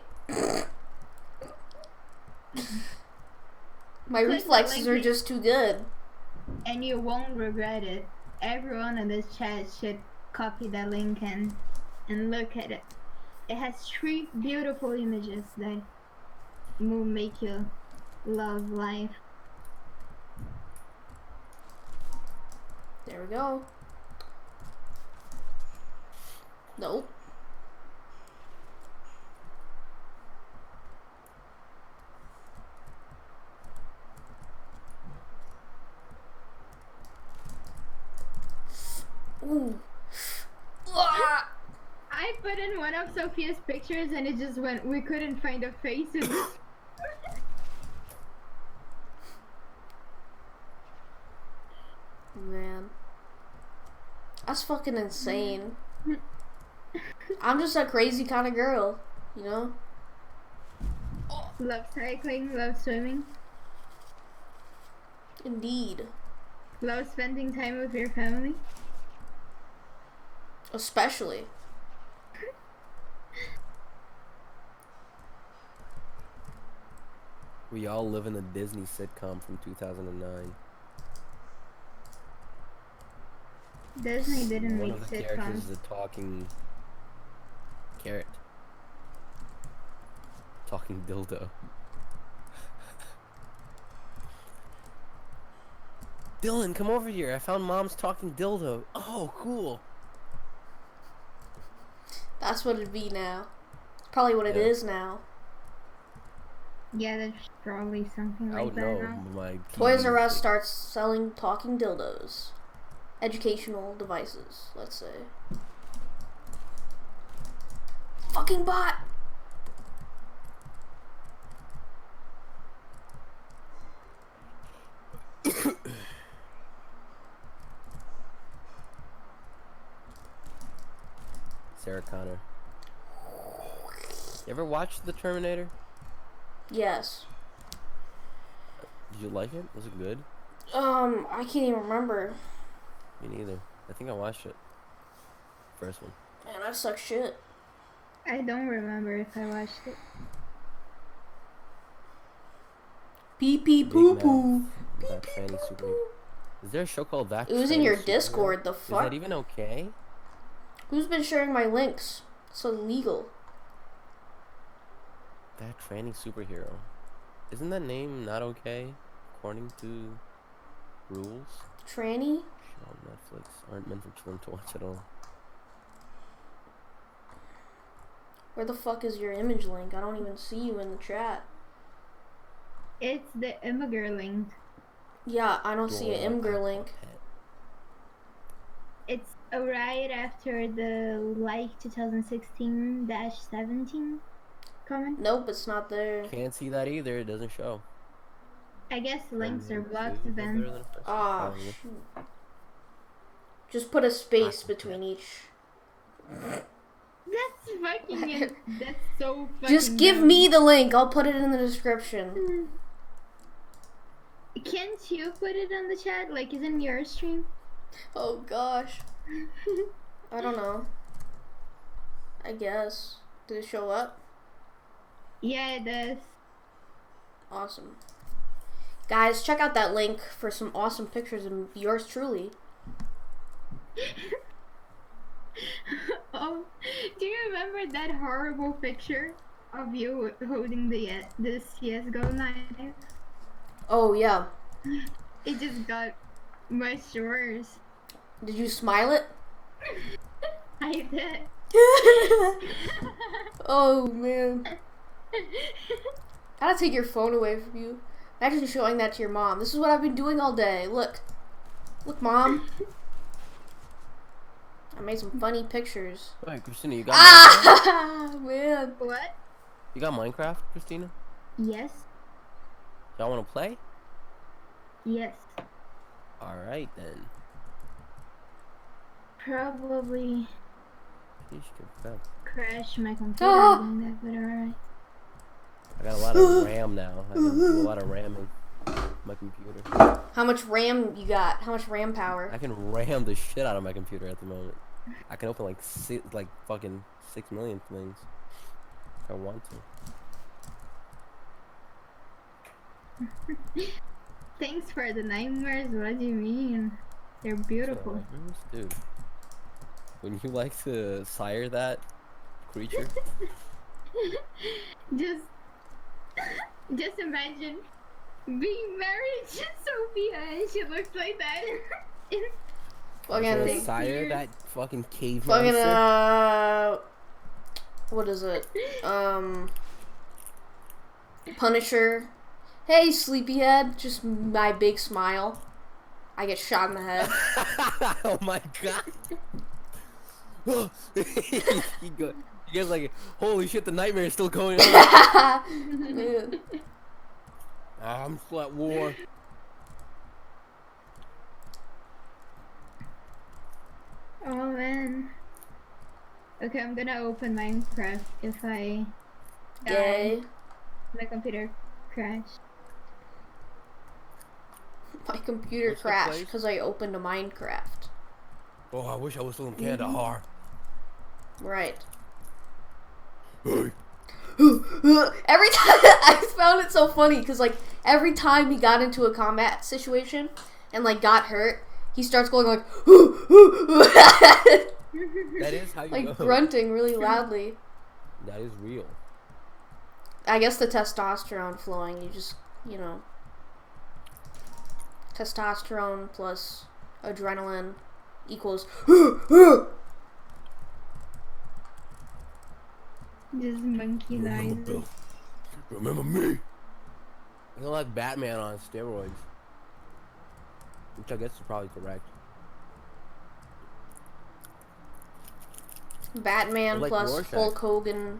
My Click the reflexes link are in- just too good. And you won't regret it. Everyone in this chat should copy that link and and look at it. It has three beautiful images that will make you love life. There we go. Nope. Ooh. Ah! I put in one of Sophia's pictures and it just went, we couldn't find a face. Man. That's fucking insane. I'm just a crazy kind of girl, you know? Love cycling, love swimming, Indeed. love spending time with your family. Especially. We all live in a Disney sitcom from two thousand nine. Disney didn't One make of the characters sitcoms. is a talking carrot. Talking dildo. Dylan, come over here. I found mom's talking dildo. Oh, cool. That's what it'd be now. It's probably what it Yeah. is now. Yeah, there's probably something I like would that know. now. My Toys T V R Us is like- starts selling talking dildos. Educational devices, let's say. Fucking bot! Sarah Connor. You ever watched The Terminator? Yes. Did you like it? Was it good? Um, I can't even remember. Me neither. I think I watched it. First one. Man, I suck shit. I don't remember if I watched it. Pee pee Big poo Mouth, poo. That tranny super. Is there a show called That? It was in Tranny your Superhero? Discord, the Is fuck? that even okay? Who's been sharing my links? It's illegal. That tranny superhero. Isn't that name not okay according to rules? Tranny? Show on Netflix aren't meant for children to watch at all. Where the fuck is your image link? I don't even see you in the chat. It's the Imgur link. Yeah, I don't see an Dora Imgur link. Pet. It's uh, right after the like twenty sixteen seventeen comment. Nope, it's not there. Can't see that either. It doesn't show. I guess links are Um, blocked is it then. better than a person? Ah, Probably. shoot. Just put a space Aqua between each. That's fucking. That's so fucking. Just give dumb. me the link. I'll put it in the description. Can't you put it on the chat? Like, is in your stream? Oh gosh. I don't know. I guess. Did it show up? Yeah, it does. Awesome. Guys, check out that link for some awesome pictures of yours truly. Oh, do you remember that horrible picture of you holding the uh, the C S G O knife? Oh yeah. It just got much worse. Did you smile it? I did. Oh man. Gotta take your phone away from you. Imagine showing that to your mom. This is what I've been doing all day. Look. Look, mom. I made some funny pictures. Wait, Christina, you got Minecraft? Ah, man. What? You got Minecraft, Christina? Yes. Y'all want to play? Yes. All right then. Probably You should go. crash my computer Ah. doing that, but alright. I got a lot of RAM now. I can do a lot of ramming. My computer. How much RAM you got? How much RAM power? I can ram the shit out of my computer at the moment. I can open like six, like fucking six million things if I want to. Thanks for the nightmares. What do you mean? They're beautiful. Nightmares? Dude, when you like to sire that creature, just, just imagine being married to Sophia and she looks like that. I'm Fucking, gonna sire that fucking cave fucking, monster. uh, what is it? Um, Punisher. Hey, sleepyhead. Just my big smile. I get shot in the head. Oh my god. he go, you guys like, holy shit, the nightmare is still going on. Man. I'm still at war. Okay, I'm gonna open Minecraft if I Gay. die. My computer crash. My computer What's the crashed place? because I opened a Minecraft. Oh, I wish I was still in Mm-hmm. Kandahar. Right. Hey. Every time I found it so funny because like every time he got into a combat situation and like got hurt, he starts going like That is how you like go. grunting really loudly. That is real. I guess the testosterone flowing. You just you know testosterone plus adrenaline equals. Just monkey Remember, noises. Bill. Remember me? I like Batman on steroids. Which I guess is probably correct. Batman Like plus Rorschach. Hulk Hogan.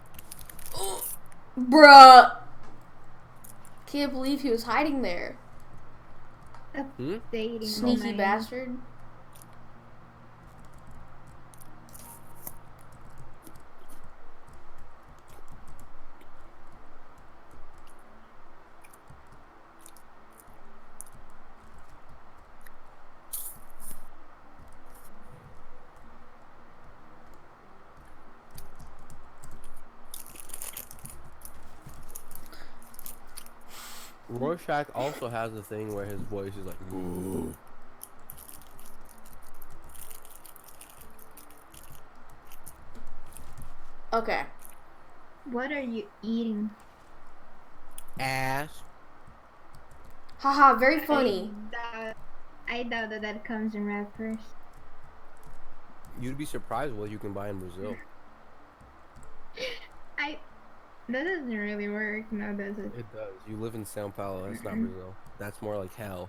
Bruh! Can't believe he was hiding there. Hmm? Dating Sneaky my- bastard. Rorschach also has a thing where his voice is like, whoa. Okay. What are you eating? Ass. Haha, very funny. I doubt, I doubt that that comes in rappers. You'd be surprised what you can buy in Brazil. I. That doesn't really work, no, does it? It does. You live in Sao Paulo. That's not Brazil. That's more like hell.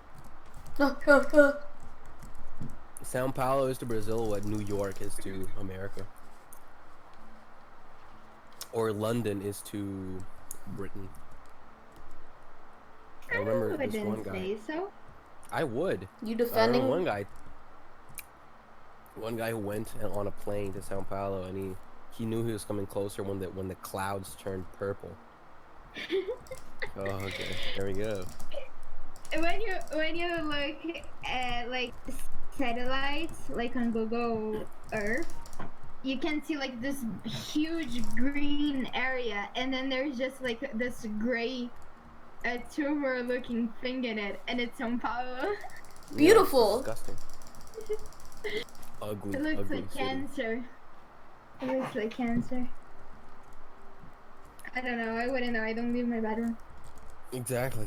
Sao Paulo is to Brazil what New York is to America. Or London is to Britain. I remember I this one wouldn't guy. say so. I would. You I defending? remember one guy. One guy who went on a plane to Sao Paulo, and he he knew he was coming closer when the when the clouds turned purple. Oh, okay. There we go. When you when you look at like satellites, like on Google Earth, you can see like this huge green area, and then there's just like this gray, uh, tumor-looking thing in it, and it's São Paulo. Beautiful. Yeah, it's disgusting. Ugly, It looks ugly like city. cancer. It looks like cancer. I don't know. I wouldn't know. I don't leave my bedroom. Exactly.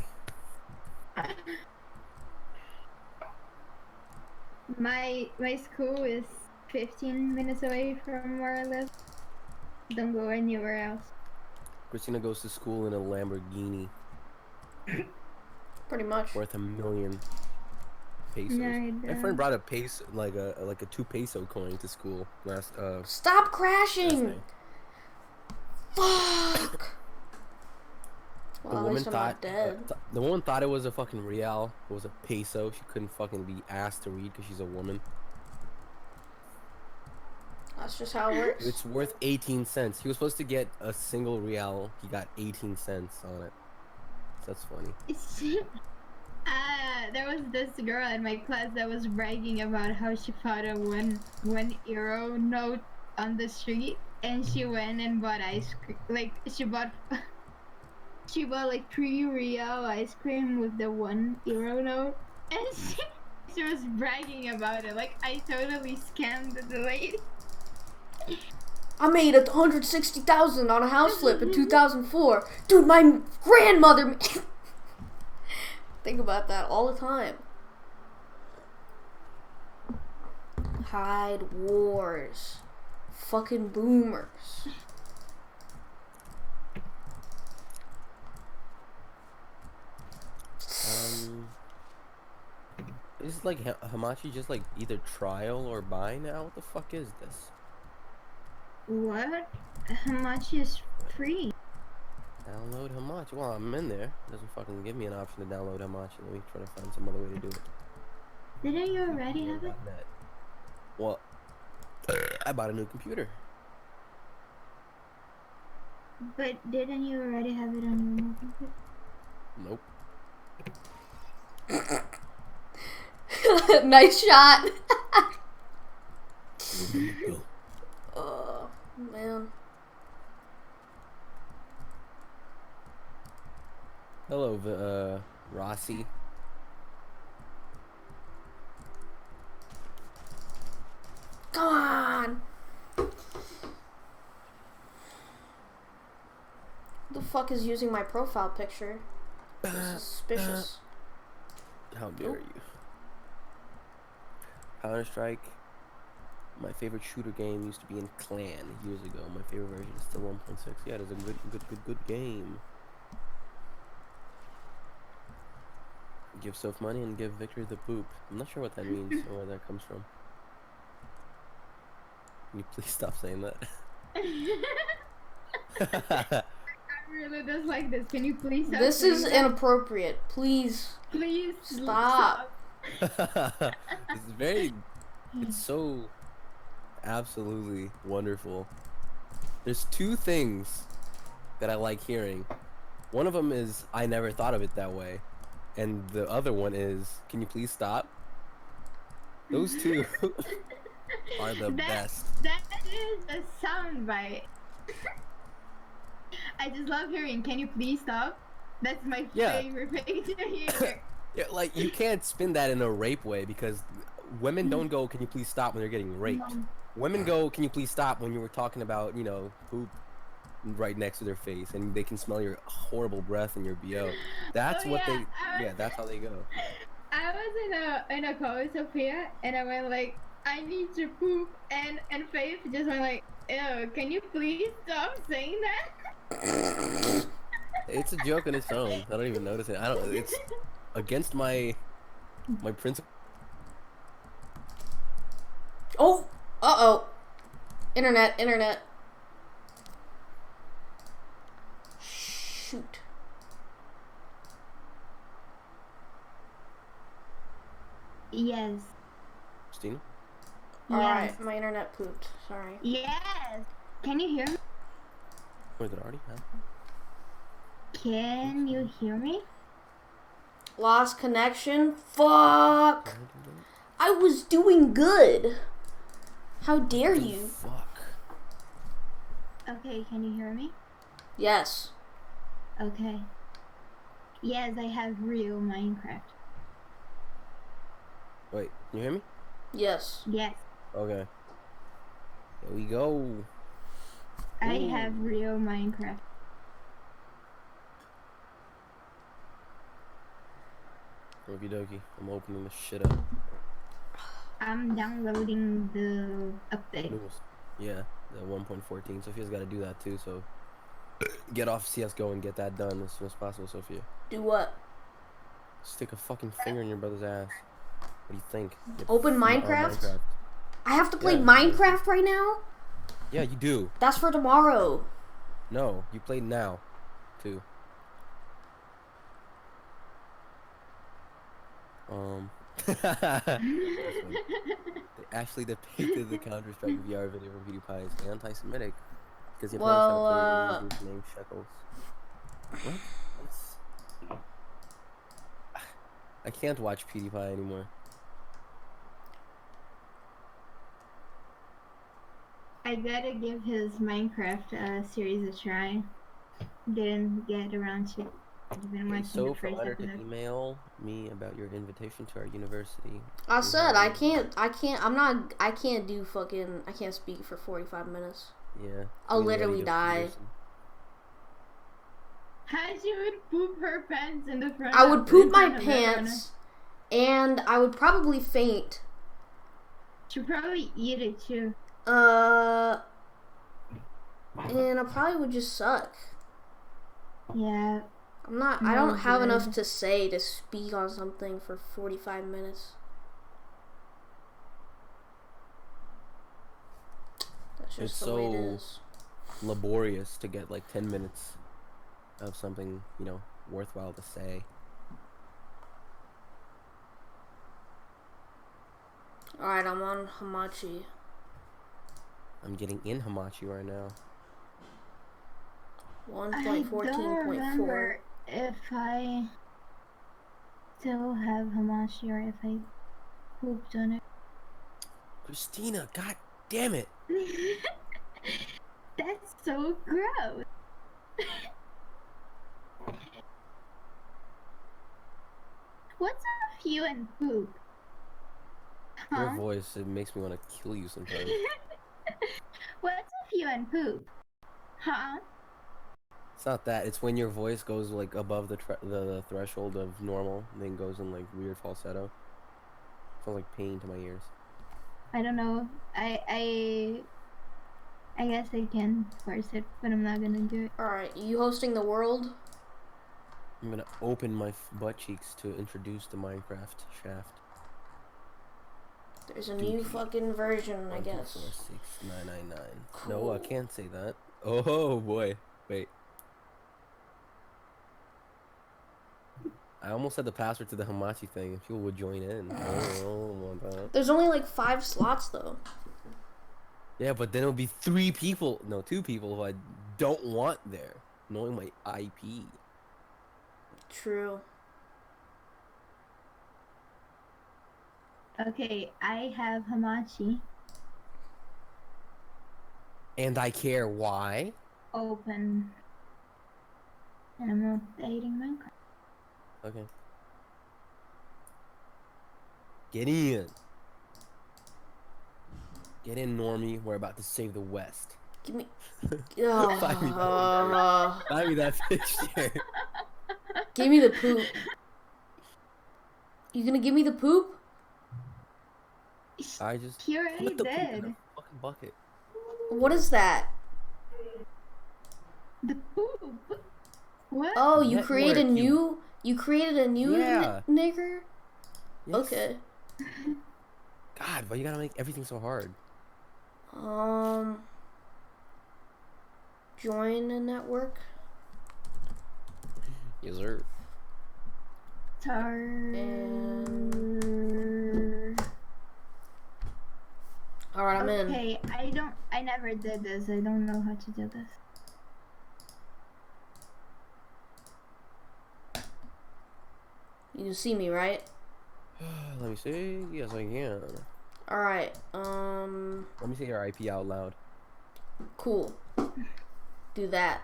My my school is fifteen minutes away from where I live. Don't go anywhere else. Christina goes to school in a Lamborghini Pretty much. worth a million pesos. No, I My don't. friend brought a peso, like a like a two peso coin to school last uh Stop last crashing! night. Fuck! The Well, at woman least I'm thought not dead. uh, th- the woman thought it was a fucking real. It was a peso. She couldn't fucking be asked to read because she's a woman. That's just how it works. It's worth eighteen cents. He was supposed to get a single real. He got eighteen cents on it. That's funny. uh, there was this girl in my class that was bragging about how she found a one one euro note on the street, and she went and bought ice cream. Like she bought, she bought like three real ice cream with the one euro note, and she she was bragging about it. Like I totally scammed the lady. I made a hundred sixty thousand on a house flip in two thousand four. Dude, my grandmother. ma- Think about that all the time. Hide wars. Fucking boomers. Um, is like Ha- Hamachi just like either trial or buy now? What the fuck is this? What? How much is free? Download Hamachi. Well, I'm in there. It doesn't fucking give me an option to download Hamachi. Let me try to find some other way to do it. Didn't you already have it? .net. Well, I bought a new computer. But didn't you already have it on your computer? Nope. Nice shot. Oh man. Hello, V- uh, Rossi. Come on. Who the fuck is using my profile picture? Suspicious. How dare Nope. you? Counter Strike. My favorite shooter game used to be in Clan years ago. My favorite version is still one point six. Yeah, it is a good, good, good, good game. Give Soph money and give Victor the poop. I'm not sure what that means or where that comes from. Can you please stop saying that? I really just like this. Can you please stop This saying is that? inappropriate. Please Please stop. It's very, it's so absolutely wonderful. There's two things that I like hearing. One of them is, I never thought of it that way. And the other one is, can you please stop? Those two are the that, best. That is a soundbite. I just love hearing, can you please stop? That's my Yeah. favorite thing to hear. Yeah, like, you can't spin that in a rape way because women don't go, can you please stop when they're getting raped. No. Women go, can you please stop when you were talking about, you know, poop right next to their face and they can smell your horrible breath and your B O. That's Oh, what yeah, they, I yeah, was- that's how they go. I was in a in a call with Sophia and I went like, I need to poop, and and Faith just went like, ew, can you please stop saying that? It's a joke on its own. I don't even notice it. I don't, it's against my, my principle. Oh. Uh oh. Internet. Internet. Shoot. Yes. Christina? Alright, Yes. my internet pooped. Sorry. Yes. Can you hear me? Wait, did it already happen? Can you hear me? Lost connection? Fuck! I was doing good! How dare you? Fuck. Okay, can you hear me? Yes. Okay. Yes, I have real Minecraft. Wait, can you hear me? Yes. Yes, Okay. Here we go. I Ooh. have real Minecraft. Okie dokie. I'm opening this shit up. I'm downloading the update. News. Yeah, the one point fourteen. Sophia's got to do that too, so get off C S G O and get that done as soon as possible, Sophia. Do what? Stick a fucking finger in your brother's ass. What do you think? You Open f- uh, Minecraft? I have to play Yeah. Minecraft right now? Yeah, you do. That's for tomorrow. No, you play now, too. Um. That's funny. They actually depicted the Counter-Strike V R video from PewDiePie as anti-Semitic because he Well, well, uh, his name Shekels. What? What's... I can't watch PewDiePie anymore. I gotta give his Minecraft uh, series a try. Didn't get around to even watching So, the for first honor to episode. email me about your invitation to our university. I We said have I a- can't. I can't. I'm not. I can't do fucking. I can't speak for forty-five minutes. Yeah. I'll me and literally Letty die. Peterson. How she would poop her pants in the front. I of- would poop in my front of everyone. pants, and I would probably faint. She'd probably eat it too. Uh, and I probably would just suck. Yeah. I'm not. I don't No have enough good. to say to speak on something for forty-five minutes. That's just It's the way it so- is. Laborious to get like ten minutes of something, you know, worthwhile to say. Alright, I'm on Hamachi. I'm getting in Hamachi right now. one I point fourteen don't point remember four. if I still have Hamashi or if I pooped on Christina, god damn it! it. That's so gross. What's up, you and poop? Your Huh? voice, it makes me want to kill you sometimes. What's up, you and poop? Huh? It's not that. It's when your voice goes like above the tre- the, the threshold of normal, and then goes in like weird falsetto. Sounds like pain to my ears. I don't know. I I I guess I can force it, but I'm not gonna do it. Alright, you hosting the world? I'm gonna open my f- butt cheeks to introduce the Minecraft shaft. There's a new Dookie. fucking version, I One, two, guess. four, six, nine, nine, nine. Cool. No, I can't say that. Oh boy, wait. I almost said the password to the Hamachi thing, and people would join in. I don't want that. There's only like five slots though. Yeah, but then it'll be three people, no, two people who I don't want there, knowing my I P. True. Okay, I have Hamachi And I care why. open, and I'm updating Minecraft. Okay. Get in. Get in, Normie. We're about to save the West. Give me. Find me that Uh, Find me that picture. give me the poop. You gonna give me the poop? I just He already put the poop in did. a fucking bucket. What is that? The poop. What? Oh, you create a Network, you- new. You created a new Yeah. n- nigger. Yes. Okay. God, why you gotta make everything so hard? Um. Join a network. Yes, sir. Tar. All right, I'm in. Okay, I don't. I never did this. I don't know how to do this. You can see me, right? Let me see. Yes, I can. All right. Um. Let me say your I P out loud. Cool. Do that.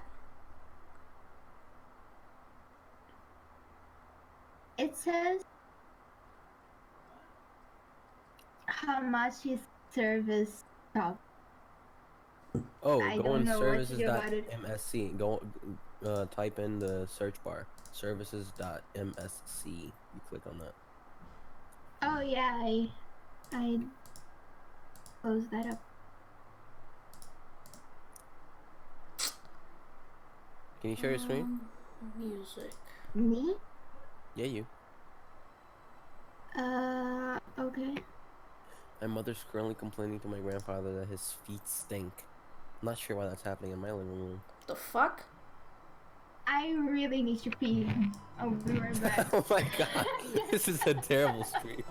It says Hamachi service top. Oh, I go don't on know what to do about it. services.msc. Go, uh, type in the search bar. Services.msc. You click on that. Oh yeah, I I closed that up. Can you share your screen? Um, music. Me? Yeah, you. Uh, okay. My mother's currently complaining to my grandfather that his feet stink. I'm not sure why that's happening in my living room. The fuck? I really need to pee. I'll be right back. Oh my god, this is a terrible stream.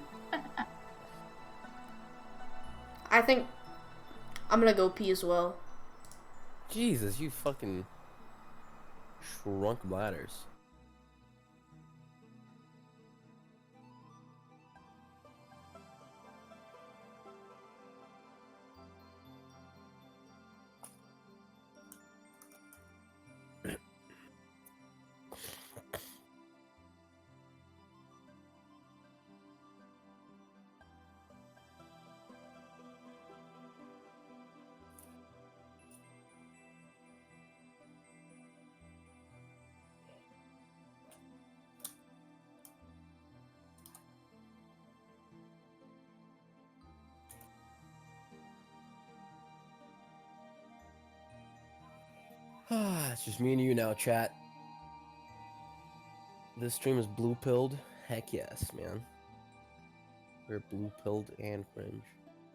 I think I'm gonna go pee as well. Jesus, you fucking shrunk bladders. It's just me and you now, chat. This stream is blue pilled. Heck yes, man. We're blue pilled and cringe.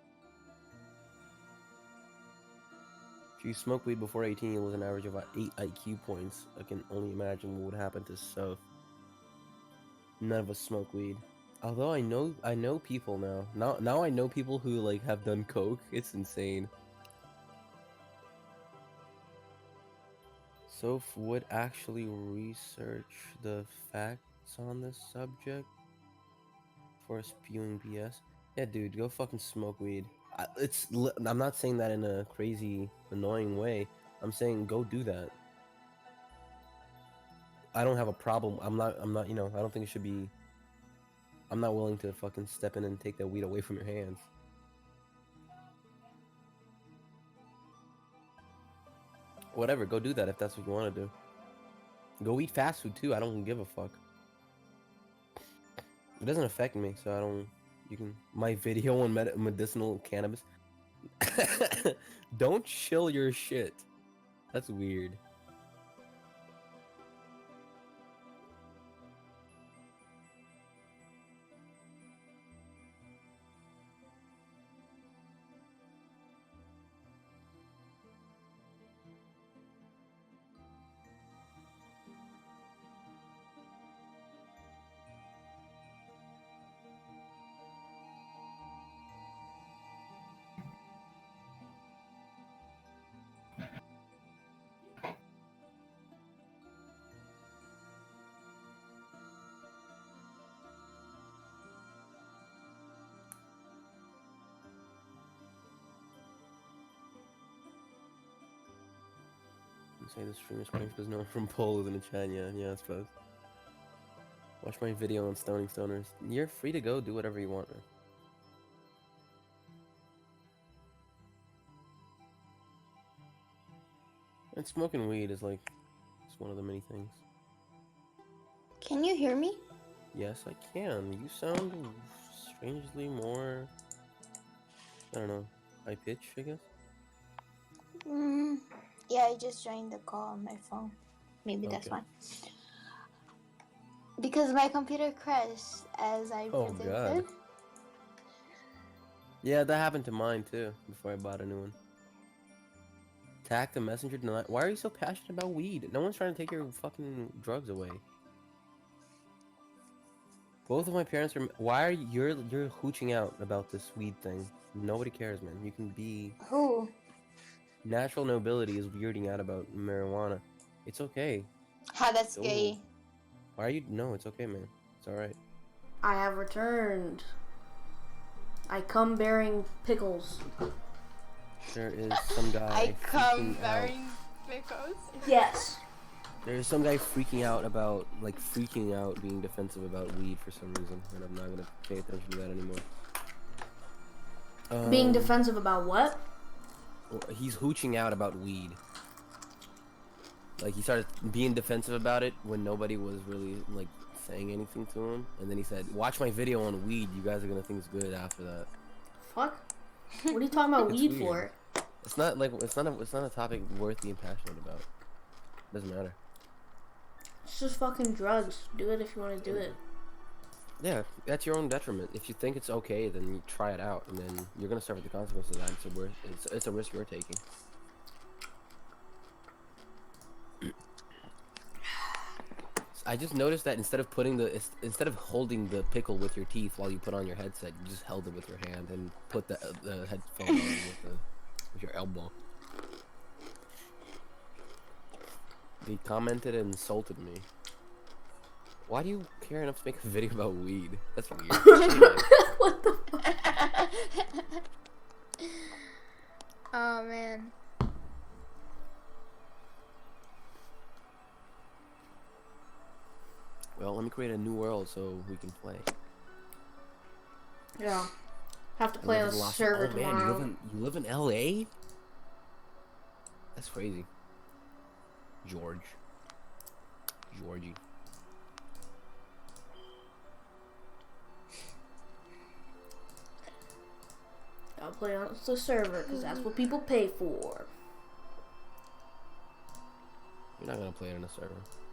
If you smoke weed before eighteen, you lose an average of about eight I Q points. I can only imagine what would happen to Soph. None of us smoke weed. Although I know I know people now. Now now I know people who like have done coke. It's insane. Soph would actually research the facts on this subject for spewing B S. Yeah, dude, go fucking smoke weed. I, it's. li- I'm not saying that in a crazy, annoying way. I'm saying go do that. I don't have a problem. I'm not. I'm not. You know. I don't think it should be. I'm not willing to fucking step in and take that weed away from your hands. Whatever. Go do that if that's what you want to do. Go eat fast food too. I don't give a fuck. It doesn't affect me, so I don't. You can. My video on med- medicinal cannabis. Don't chill your shit. That's weird. Say the stream is funny because no one from Pole is in the chat. Yeah, yeah, I suppose. Watch my video on stoning stoners. You're free to go do whatever you want, man. And smoking weed is like, it's one of the many things. Can you hear me? Yes, I can. You sound strangely more, I don't know, high pitch, I guess. Mm, yeah, I just joined the call on my phone. Maybe that's Okay. why. Because my computer crashed as I Oh, predicted. God. Yeah, that happened to mine too, before I bought a new one. Attack the messenger denied. Why are you so passionate about weed? No one's trying to take your fucking drugs away. Both of my parents are. Why are you, you're you're hooching out about this weed thing? Nobody cares, man. You can be. Who? Natural nobility is weirding out about marijuana. It's okay. How that's Go. gay. Why are you? No, it's okay, man. It's all right. I have returned. I come bearing pickles. There is some guy. I come freaking out. bearing pickles. Yes. There's some guy freaking out about, like, freaking out, being defensive about weed for some reason, and I'm not gonna pay attention to that anymore. Um, Being defensive about what? He's hooching out about weed. Like, he started being defensive about it when nobody was really, like, saying anything to him, and then he said, "Watch my video on weed. You guys are gonna think it's good after that." Fuck. What are you talking about It's weed weird. for? It's not like it's not a it's not a topic worth being passionate about. Doesn't matter. It's just fucking drugs. Do it if you want to do it. Yeah, that's your own detriment. If you think it's okay, then you try it out, and then you're gonna suffer the consequences of that. It's a worth, it's, it's a risk you're taking. I just noticed that instead of putting the is- instead of holding the pickle with your teeth while you put on your headset, you just held it with your hand and put the the headphone on with the with your elbow. They commented and insulted me. Why do you care enough to make a video about weed? That's weird. What the fuck? Oh man. Well, let me create a new world so we can play. Yeah. Have to I play on live a in Los- server oh, man, you tomorrow. live in you live in L A? That's crazy. George. Georgie. I'll play on the server because that's what people pay for. You're not gonna play it on a server.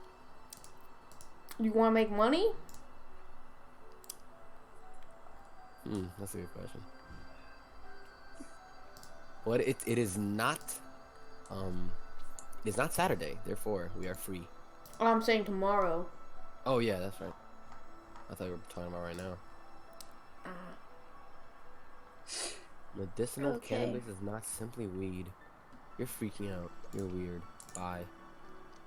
You want to make money? Hmm, that's a good question. But it it is not um it is not Saturday, therefore we are free. Oh, I'm saying tomorrow. Oh yeah, that's right. I thought we were talking about right now. Uh, Medicinal Okay. cannabis is not simply weed. You're freaking out. You're weird. Bye.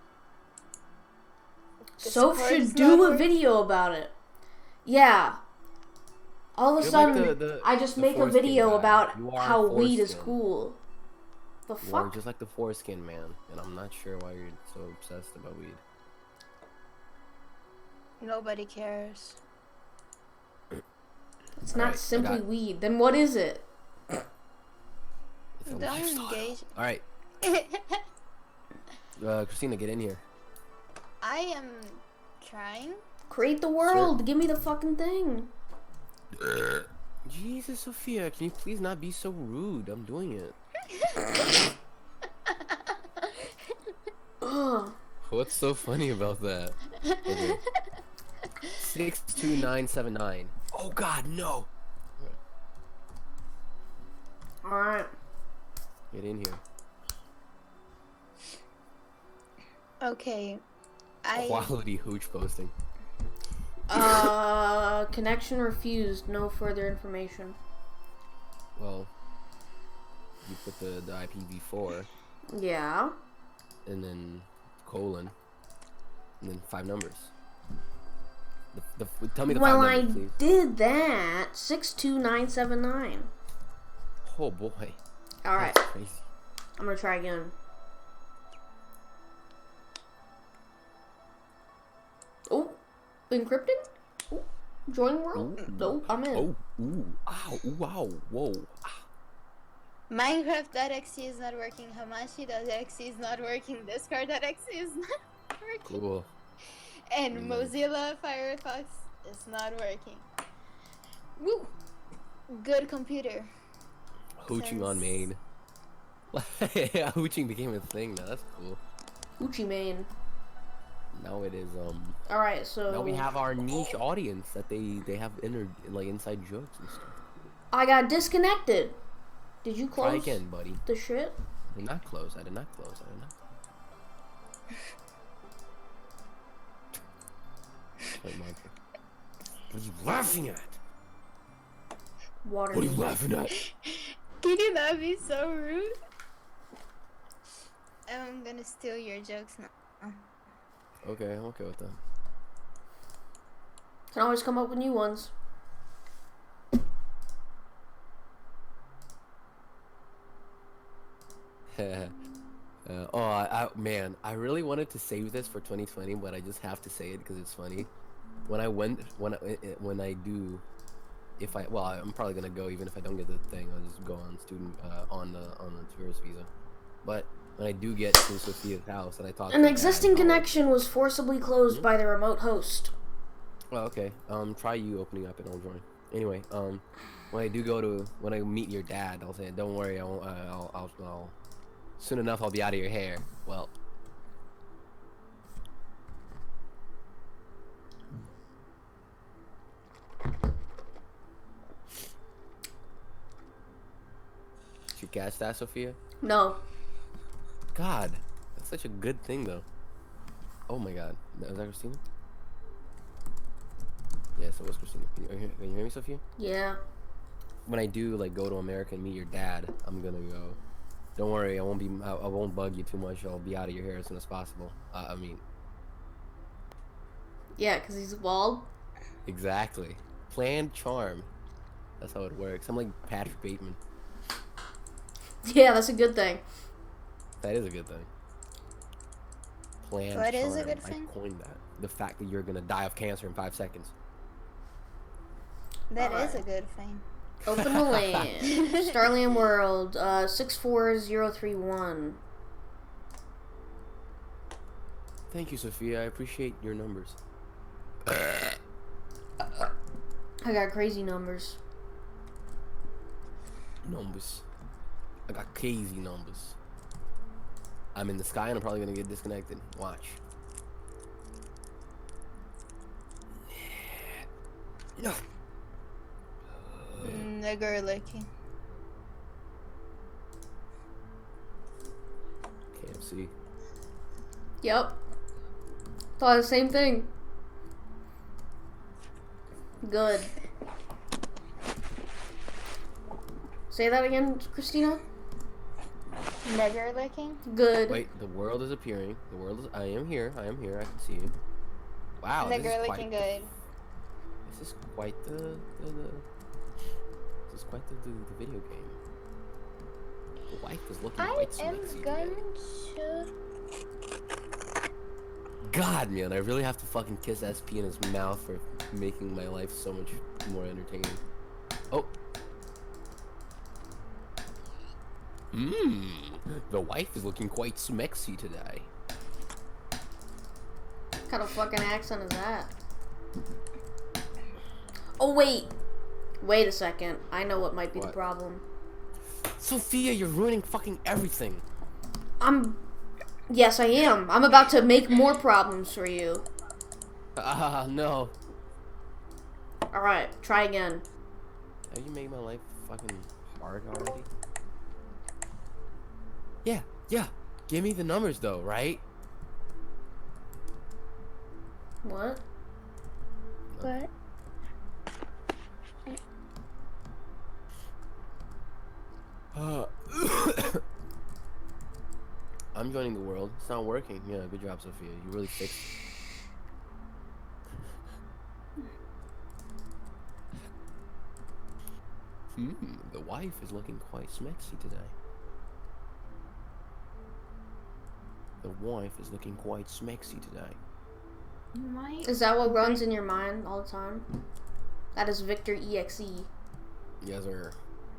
Soph Discord's should not do a working? video about it. Yeah. All of a You're like sudden, the- the- I just the make a foreskin video guy. about You are how weed is foreskin. cool. The You are fuck? just like the foreskin man, and I'm not sure why you're so obsessed about weed. Nobody cares. It's not Alright, I simply got- weed. Then what is it? It's a Don't lifestyle. engage. All right, uh, Christina, get in here. I am trying. Create the world. Give me the fucking thing. Jesus, Sophia, can you please not be so rude? I'm doing it. Ugh. What's so funny about that? Okay. Six two nine seven nine. Oh God, no! All right. Get in here. Okay. I Quality hooch posting. Uh, connection refused. No further information. Well, you put the, the I P v four Yeah. and then colon and then five numbers. The, the, tell me the Well, five I numbers, please. did that. Six two nine seven nine. Oh boy. All right. That's crazy. I'm gonna try again. Oh, encrypted? Oh, join world? Ooh. Nope, I'm in. Oh, ooh, ow, ooh, wow, whoa. Ah. Minecraft.exe is not working. Hamashi.exe is not working. Discord.exe is not working. Cool. And Mm. Mozilla Firefox is not working. Woo! Good computer. Hooching on Since- main. Yeah, hooching became a thing now. That's cool. Gucci Mane. Now it is um. All right, so Now we have our niche audience that they they have inner like inside jokes and stuff. I got disconnected. Did you Try close again, buddy. the shit? I did not close. I did not close. I did not. Wait, mantra. What are you laughing at? Water. What are you music. laughing at? Can you not be so rude? I'm gonna steal your jokes now. Okay, I'm okay with that. Can always come up with new ones. uh, oh, I, I, man, I really wanted to save this for twenty twenty, but I just have to say it because it's funny. When I went, when I, when I do, if I, well, I'm probably gonna go even if I don't get the thing. I'll just go on student, uh, on the on the tourist visa. But when I do get to Sophia's house and I talk, to An her existing dad, I'll- connection was forcibly closed by the remote host. Oh, okay. Um, try you opening up and I'll join. Anyway, um, when I do go to, when I meet your dad, I'll say, don't worry, I won't, uh, I'll, I'll, I'll, soon enough I'll be out of your hair. Well. Did you catch that, Sophia? No. God, that's such a good thing, though. Oh my God, is that Christina? Yes, it was Christina. Can you, hear- can you hear me, Sophia? Yeah. When I do like go to America and meet your dad, I'm gonna go. Don't worry, I won't be. I, I won't bug you too much. I'll be out of your hair as soon as possible. Uh, I mean, Yeah, because he's bald. exactly. Planned charm. That's how it works. I'm like Patrick Bateman. Yeah, that's a good thing. That is a good thing. Planned What charm. is a good thing? I coined that. The fact that you're gonna die of cancer in five seconds. That is Alright. a good thing. Open the land. Starland World, uh, six four zero three one. Thank you, Sophia. I appreciate your numbers. I got crazy numbers. Numbers. I got crazy numbers. I'm in the sky and I'm probably gonna get disconnected. Watch. No. Nigger licking. K F C. Yep. Thought the same thing. Good. Say that again, Christina. Nigger licking? Good. Wait, the world is appearing. The world is. I am here. I am here. I can see you. Wow, and the this is girl quite looking the- good. This is quite the, the, the this is quite the, the, the video game. The wife is looking I quite am sexy going today. to. God, man, I really have to fucking kiss S P in his mouth for making my life so much more entertaining. Oh. Mmm. The wife is looking quite smexy today. What kind of fucking accent is that? Oh, wait. Wait a second. I know what might be What? the problem. Sophia, you're ruining fucking everything. I'm... Yes, I am. I'm about to make more problems for you. Ah, no. Alright, try again. Have you made my life fucking hard already? Yeah, yeah. Give me the numbers though, right? What? What? Uh, I'm joining the world. It's not working. Yeah, good job, Sophia. You really fixed it. Hmm, the wife is looking quite smexy today. The wife is looking quite smexy today. My Is that what runs in your mind all the time? That is Victor E X E. Yes, sir.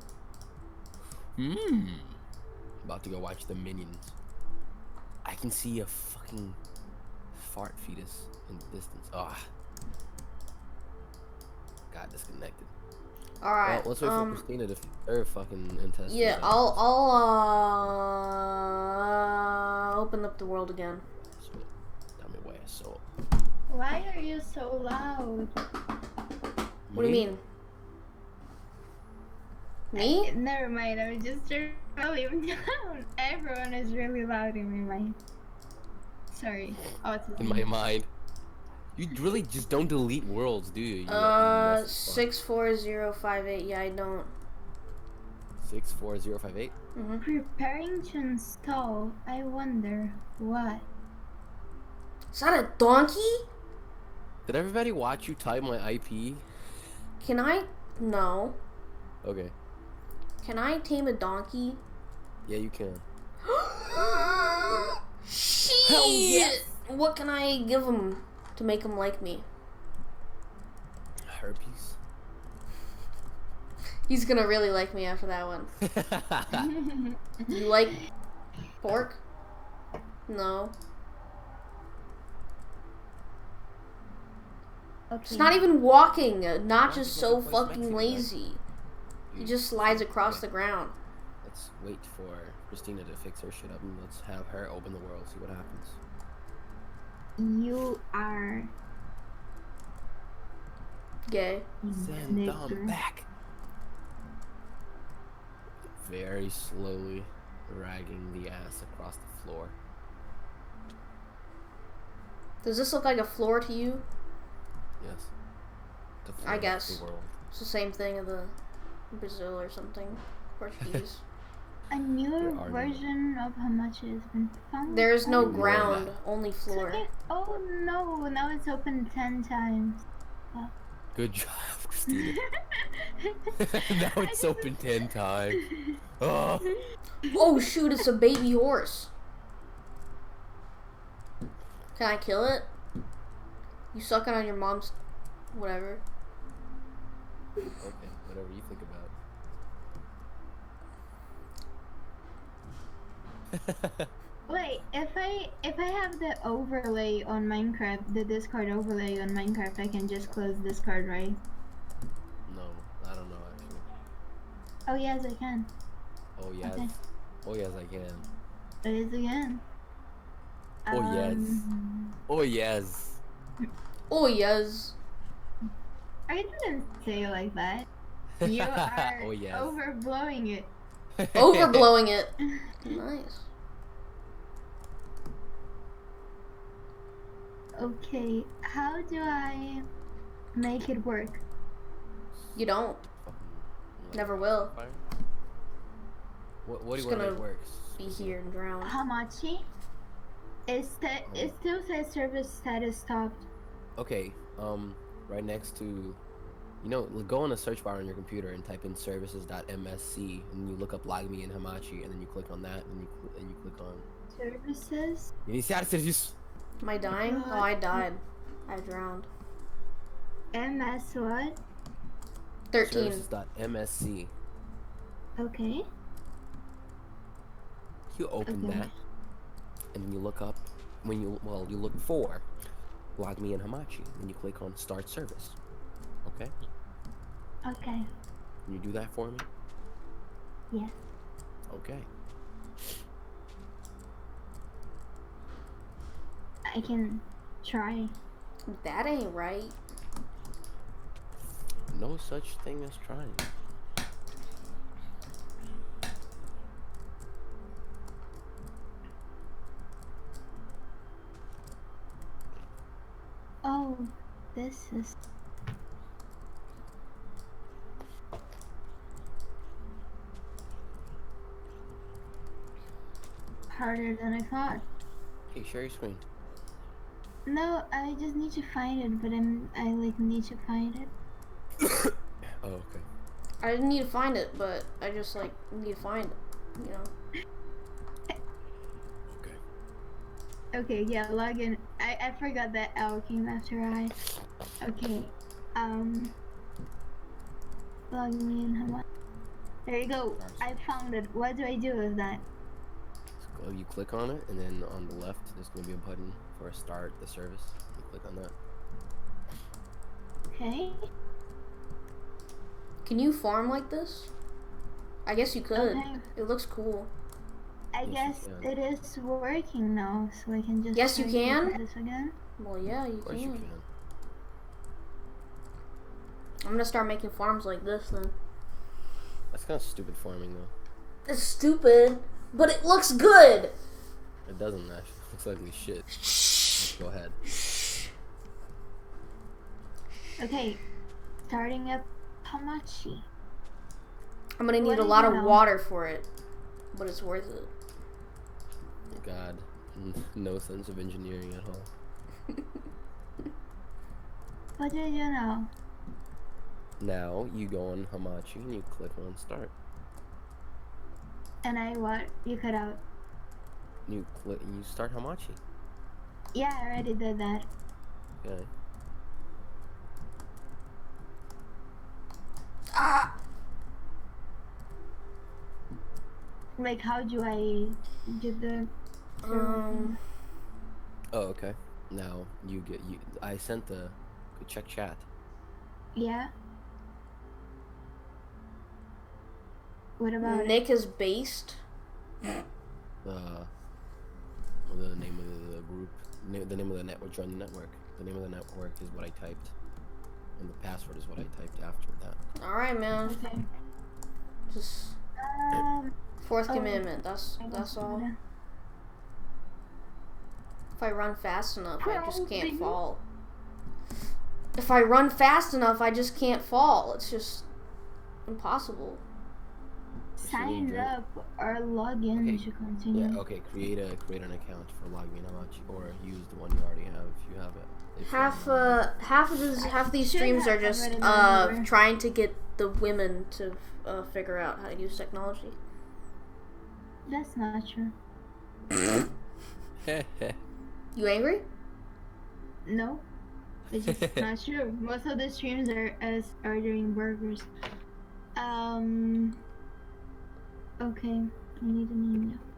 Hmm. About to go watch the Minions. I can see a fucking fart fetus in the distance. Ah. Got disconnected. Alright. Well, let's wait um, for Christina to f- her fucking intestines. Yeah, out. I'll I'll uh open up the world again. Sweet. Tell me where. So. Why are you so loud? What do you mean? Me? Never mind, I was just turning the volume down. Everyone is really loud in my mind. Sorry. Oh, it's In my mind. You really just don't delete worlds, do you? you Uh, mess with fuck. six four zero five eight. Yeah, I don't. Six four zero five eight. Mm-hmm. Preparing to install. I wonder what. Is that a donkey? Did everybody watch you type my I P? Can I? No. Okay. Can I tame a donkey? Yeah, you can. Shit! Hell yes. What can I give him to make him like me? Herpes. He's gonna really like me after that one. You like pork? No. Okay. It's not even walking. uh, Not Why just is it so looking quite fucking sexy, lazy. He just slides across the ground. Let's wait for Christina to fix her shit up and let's have her open the world, see what happens. You are Gay. Send them nigger. back. Very slowly dragging the ass across the floor. Does this look like a floor to you? Yes. The I floor of guess. The world. It's the same thing in the Brazil or something. Portuguese. A newer There are no- version of Hamachi has been found. There is no Oh, ground, only floor. second- Oh no! Now it's open ten times. Good job, Christina. Now it's open ten times. Oh. Oh shoot, it's a baby horse. Can I kill it? You sucking on your mom's whatever. Okay, whatever you think about. Wait, if I if I have the overlay on Minecraft, the Discord overlay on Minecraft, I can just close Discord, right? No, I don't know actually. Oh yes, I can. Oh yes. Okay. Oh yes, I can. It is again. Oh, yes. Um, Oh yes. Oh yes. I didn't say it like that. You are Oh, yes. overblowing it. Overblowing it. Nice. Okay, how do I make it work? You don't. Fucking- Never will. Fire? What, what do Just you want to gonna make works? Be here and drown. Hamachi? It, sta- it still says service status stopped. Okay. Um, right next to, you know, go on the search bar on your computer and type in services.msc, and you look up LogMe and Hamachi, and then you click on that, and you cl- and you click on Services. Iniciar serviço. Am I dying? Oh, I died. I drowned. M S what? Thirteen. Services.msc. Okay. You open Okay. that, and then you look up when you well you look for LogMe and Hamachi, and you click on Start Service. Okay. Okay. Can you do that for me? Yes. Okay. I can try. That ain't right. No such thing as trying. Oh, this is. Harder than I thought. Hey, share your screen. No, I just need to find it, but I'm I like need to find it. Oh, okay. I didn't need to find it, but I just like need to find it. You know. Okay. Okay, yeah, log in. I I forgot that L came after I. Okay, um, log me in. How much? There you go. I found it. What do I do with that? So you click on it, and then on the left, there's going to be a button for Start the Service. You click on that. Okay. Can you farm like this? I guess you could. Okay. It looks cool. I Yes, you guess can. it is working now, so I can just. Yes, you try to can. do This again. Well, yeah, you Of course can. you can. I'm gonna start making farms like this then. That's kind of stupid farming, though. It's stupid, but it looks good. It doesn't actually. It looks ugly shit. Shh. Go ahead. Okay, starting up Hamachi. I'm gonna need What a do lot you of know? water for it, but it's worth it. God. No sense of engineering at all. What do I do now? Now, you go on Hamachi, and you click on Start. And I what? You cut out. You click. You start Hamachi. Yeah, I already did that. Okay. Ah! Like, how do I do the? Um, Oh, okay. Now you get you. I sent the. Check chat. Yeah. What about it? Nick is based. Uh, the name of the group, na- the name of the network, join the network. The name of the network is what I typed, and the password is what I typed after that. All right, man. Okay. Just Um. fourth Oh, commandment. That's I that's don't all. know. If I run fast enough, I just can't Probably. fall. If I run fast enough, I just can't fall. It's just impossible. Sign drink. up or log in Okay. to continue. Yeah. Okay. Create a create an account for LogMe and Hamachi, or use the one you already have if you have it. If you Half have it. uh half of these half of these Should streams are have just already uh done it. trying to get the women to uh, figure out how to use technology. That's not true. You angry? No. It's just not true. Most of the streams are us ordering burgers. Um. Okay, I need a name now.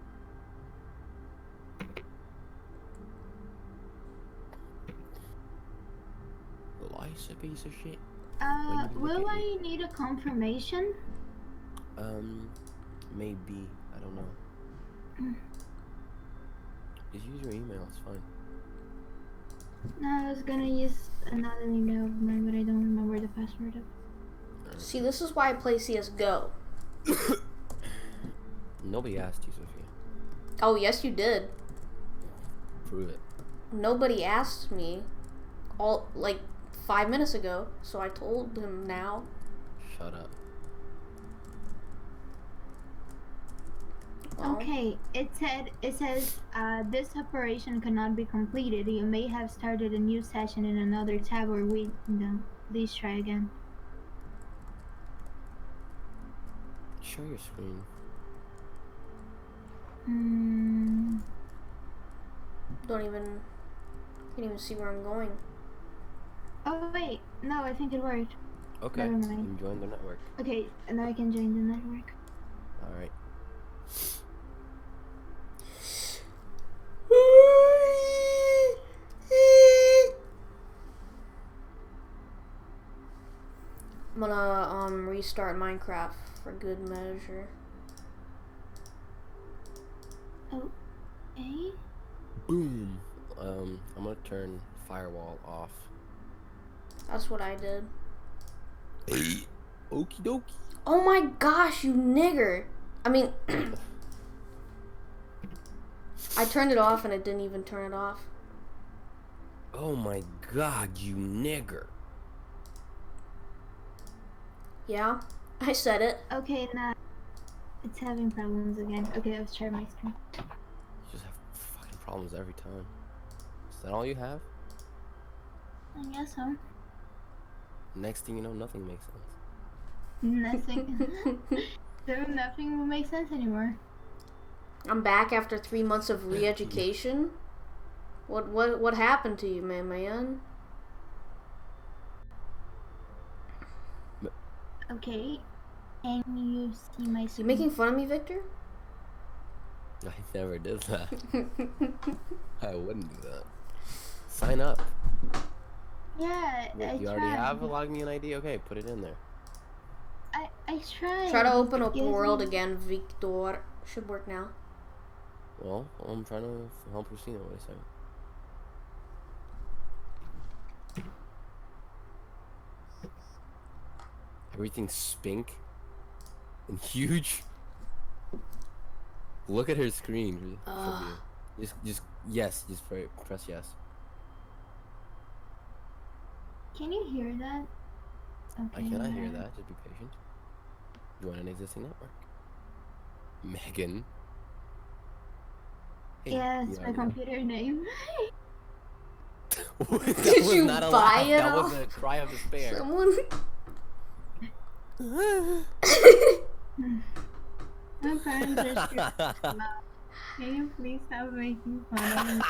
Life's a piece of shit. Uh, When you look will at I need a confirmation? Um, maybe. I don't know. Mm. Just use your email. It's fine. No, I was gonna use another email of mine, but I don't remember the password of. See, this is why I play C S G O. Nobody asked you, Sophia. Oh, yes, you did. Prove it. Nobody asked me all like five minutes ago, so I told him now. Shut up. Well, Okay, it said it says uh, this operation cannot be completed. You may have started a new session in another tab or window. Please try again. Show your screen. Mm, don't even can't even see where I'm going. oh wait, no, I think it worked. Okay. Never mind. You join the network. Okay, now I can join the network. All right. I'm gonna um restart Minecraft for good measure. Okay. Boom. Um, I'm gonna turn firewall off. That's what I did. Okie dokie. Oh my gosh, you nigger! I mean, I turned it off and it didn't even turn it off. Oh my god, you nigger. Yeah, I said it. Okay, now it's having problems again. Okay, let's try my screen. You just have fucking problems every time. Is that all you have? I guess so. Next thing you know, nothing makes sense. Nothing. So nothing will make sense anymore. I'm back after three months of re-education. What what what happened to you, man, man? Okay. Can you see my You screen? making fun of me, Victor? I never did that. I wouldn't do that. Sign up. Yeah, Wait, I you already tried. have a login I D? Okay, put it in there. I I tried. Try to open up Gives world me- again, Victor. Should work now. Well, I'm trying to help Christina. Wait a second. Everything's spink and huge. Look at her screen. Ugh. Sophia. Just, just yes. Just pre- press yes. Can you hear that? I Okay, cannot hear yeah. that. Just be patient. Join an existing network. Megan. Hey, Yeah, you it's my already know. computer name. That Did was you not a buy laugh, it That was off a cry of despair. Someone. My parents are screaming. Can you please stop making fun of me?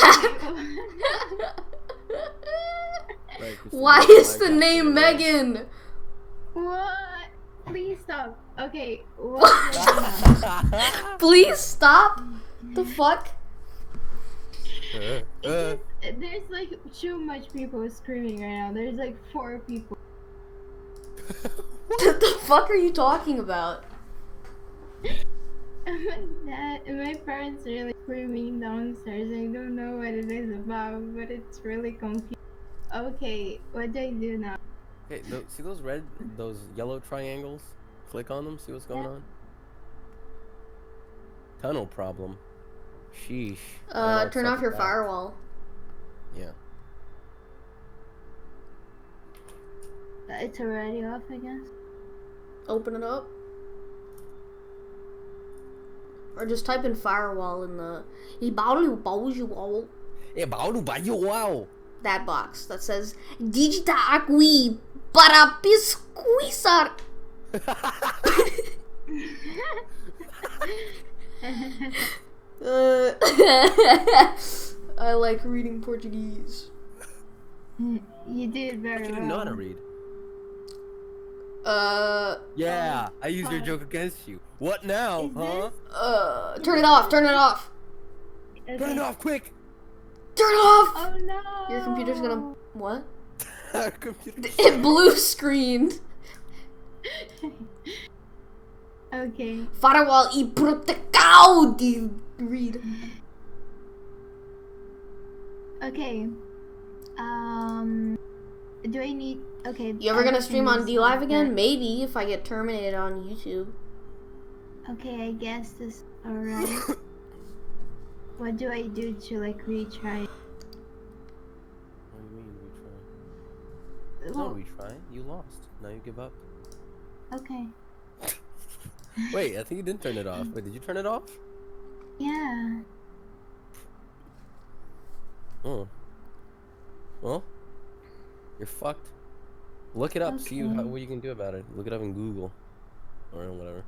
Right, Christina, Why oh is my the God, name there it is. Megan? What? Please stop. Okay, what do I do now? Please stop. The fuck? Uh, uh. It's just, there's like too much people screaming right now. There's like four people. What the fuck are you talking about? And my dad and my parents are really screaming downstairs. I don't know what it is about, but it's really confusing. Okay, what do I do now? Okay, tho- see those red, those yellow triangles? Click on them, see what's going Yeah. on. Tunnel problem. Sheesh. I don't know Uh, what's turn up off with your that. firewall. Yeah. It's already off, I guess. Open it up. Or just type in firewall in the Eh, Bauru, Bayu, wow. that box that says Digita aqui para pesquisar. Uh, I like reading Portuguese. You did very You well. didn't know how to read. Uh, Yeah, I used your fine. joke against you. What now, Is huh? uh, turn it off. Turn it off. Okay. Turn it off, quick! Turn it off. Oh no! Your computer's gonna what? Computer. It blue screened. Okay. Firewall e protocol de read. Okay. Um. Do I need? Okay. You ever I gonna can stream on use D Live software. again? Maybe if I get terminated on YouTube. Okay, I guess this. Alright. What do I do to like retry? What do you mean retry? No Well, retry. You lost. Now you give up. okay. Wait, I think you didn't turn it off. Wait, did you turn it off? Yeah. Oh. Well, you're fucked. Look it up. See how, Okay. what you can do about it. Look it up in Google. Or whatever.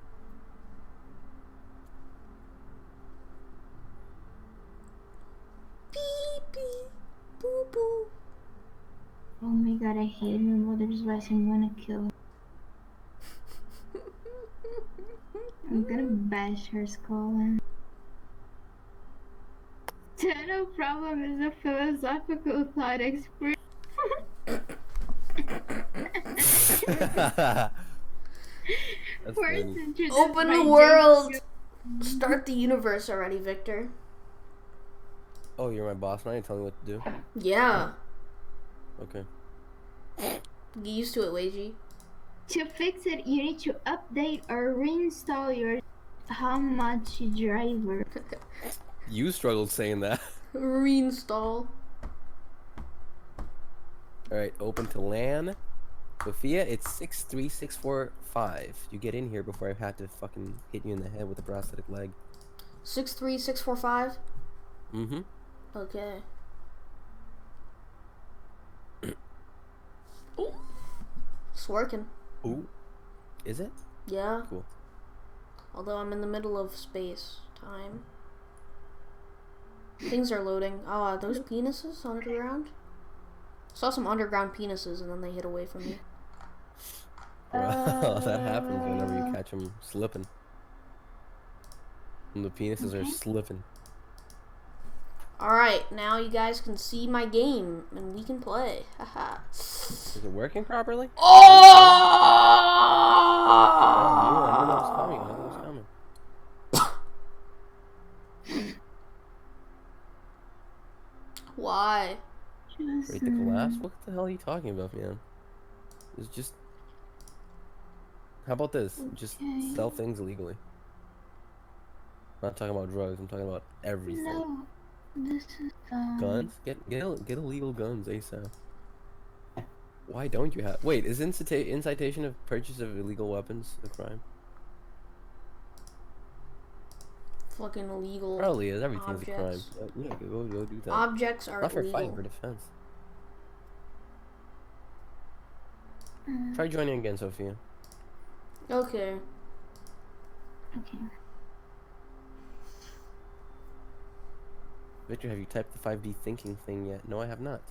Beep beep. Boo boo. Oh my god, I hate my mother's voice. I'm gonna kill her. I'm gonna bash her skull in. No problem is a philosophical thought experiment. That's First funny. introduced Open by the J. world. Start the universe already, Victor. Oh, you're my boss now? You tell me what to do? Yeah. Okay. Get used to it, Weiji. To fix it, you need to update or reinstall your Hamachi driver. You struggled saying that. Reinstall. Alright, open to LAN. Sophia, it's six three six four five. You get in here before I had to fucking hit you in the head with a prosthetic leg. Six three six four five. Mm-hmm. Okay. Ooh. It's working. Ooh. Is it? Yeah. Cool. Although I'm in the middle of space time. Things are loading. Oh, are those penises underground? Saw some underground penises and then they hid away from me. Well, that happens whenever you catch them slipping. And the penises are Okay. slipping. Alright, now you guys can see my game and we can play. Haha. Is it working properly? Oh! Oh, I knew, I knew that was coming. I knew that was coming. Why? Just, Rate the collapse? What the hell are you talking about, man? It's just... How about this? Just Okay. sell things illegally. I'm not talking about drugs. I'm talking about everything. No, this is um. Guns? Get get ill- get illegal guns ASAP. Why don't you have? Wait, is incita- incitation of purchase of illegal weapons a crime? Fucking illegal. Probably is. Everything's a crime. Objects. Uh, yeah, go go do that. Objects are Not for illegal. fighting, for defense. Mm, Try joining again, Sophia. Okay. okay. Victor, have you typed the five D thinking thing yet? No, I have not.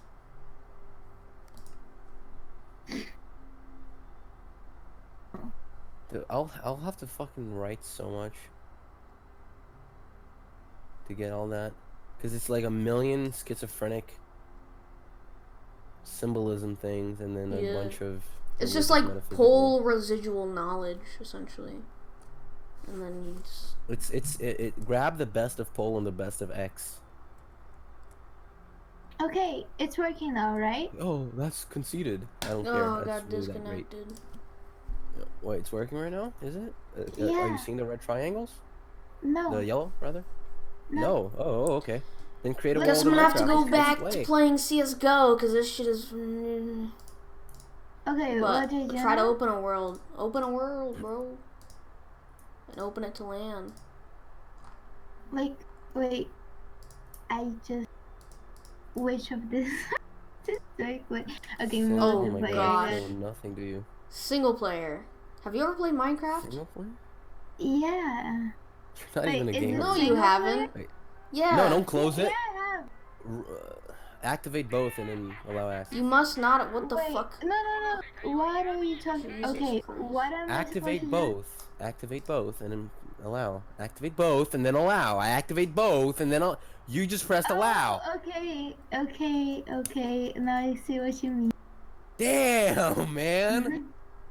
Dude, I'll I'll have to fucking write so much to get all that, because it's like a million schizophrenic symbolism things, and then a Yeah. bunch of. It's just religious like metaphysical- pull residual knowledge, essentially. And then you just. It's it's it, it grab the best of pole and the best of X. Okay, it's working now, right? Oh, that's conceited. I don't care. Oh, That's got really that great. disconnected. Yeah. Wait, it's working right now? Is it? Uh, uh, Are Yeah. you seeing the red triangles? No. The yellow, rather? No. No. Oh, oh, okay. Then create a I world. guess I'm in gonna have to Minecraft go and back play. to playing C S G O because this shit is. mm, Okay, But what did you try to know? open a world. Open a world, bro. And open it to land. Like, wait. I just. Which of this? Just like, wait. Okay, So- Oh oh my my multiplayer. god, gosh. you know nothing, do you? Single player. Have you ever played Minecraft? Single player? Yeah. You're not Wait, even a is gamer. it No, you single haven't. Wait. Yeah. No, don't close Yeah, it. I have. R- uh, activate both and then allow access. You must not. What the Wait, fuck? no, no, no. What are you talking? Jesus Okay, Christ. what am I supposed Activate to do? both. Activate both and then allow. Activate both and then allow. I activate both and then I'll. You just pressed allow. Oh, okay, okay, okay. Now I see what you mean. Damn, man.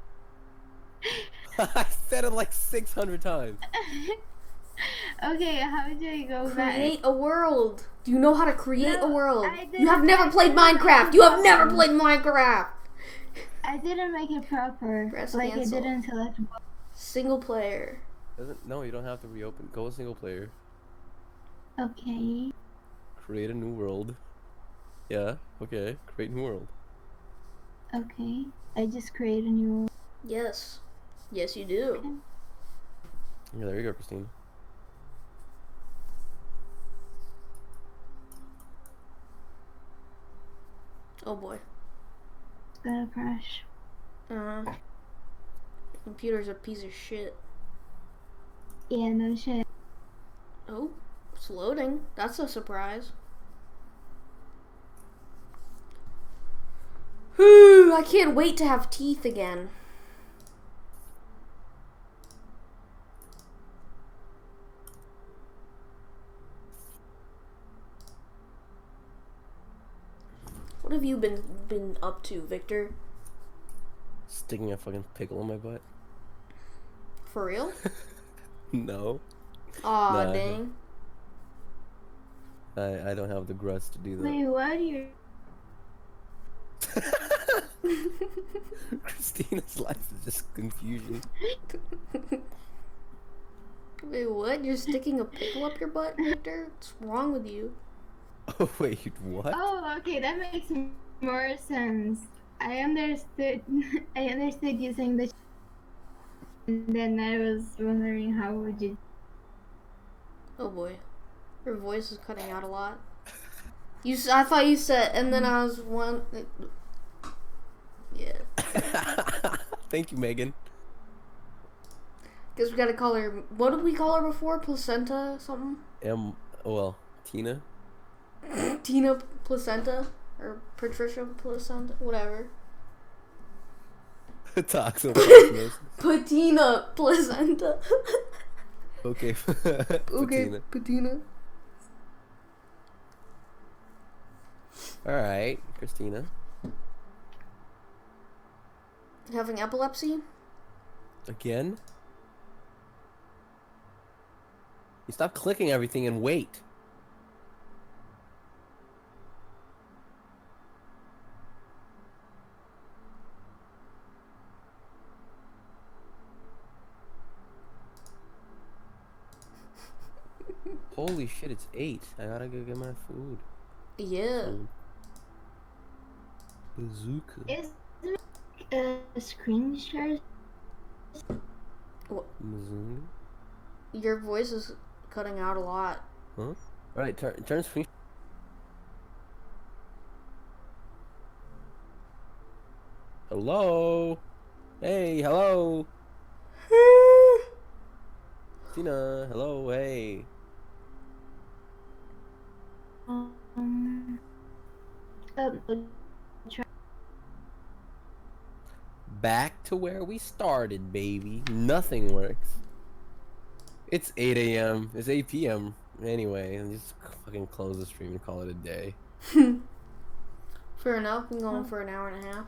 I said it like six hundred times. Okay, how do I go back? Create a world. Do you know how to create No, a world? I You have didn't never make played it Minecraft. You have never proper. played Minecraft. I didn't make it proper. Press like cancel. I didn't select. Single player. Doesn't no, you don't have to reopen. Go single player. Okay. Create a new world. Yeah. Okay. Create new world. Okay. I just created a new. Yes. Yes, you do. Yeah, there you go, Christine. Oh boy. It's gonna crash. Uh, computer's a piece of shit. Yeah, no shit. Oh, it's loading. That's a surprise. Whew, I can't wait to have teeth again. What have you been been up to, Victor? Sticking a fucking pickle in my butt. For real? No. Aw, Nah. dang. I, I don't have the guts to do that. Wait, what are you? Christina's life is just confusion. Wait, what? You're sticking a pickle up your butt, Victor? What's wrong with you? Oh, wait, what? Oh, okay, that makes more sense. I understood. I understood you saying the. And then I was wondering how would you. Oh boy. Your voice is cutting out a lot. You, s- I thought you said, and then I was one. Yeah. Thank you, Megan. Guess we gotta call her. What did we call her before? Placenta something? M. Oh, well, Tina. Tina Placenta? Or Patricia Placenta? Whatever. Toxoplasmosis. Patina Placenta. Okay. Okay, Patina. Patina. All right, Christina. Having epilepsy? Again? You stop clicking everything and wait. Holy shit, it's eight. I gotta go get my food. Yeah. Food. Bazooka. Is a uh, screen share? Mazunga? Your voice is cutting out a lot. Huh? Alright, turn, turn screen. Hello? Hey, hello? Tina, hello, hey. Um. Um. Try. Back to where we started, baby. Nothing works. It's eight A M It's eight P M Anyway, and just fucking close the stream and call it a day. Fair enough. Been going for an hour and a half.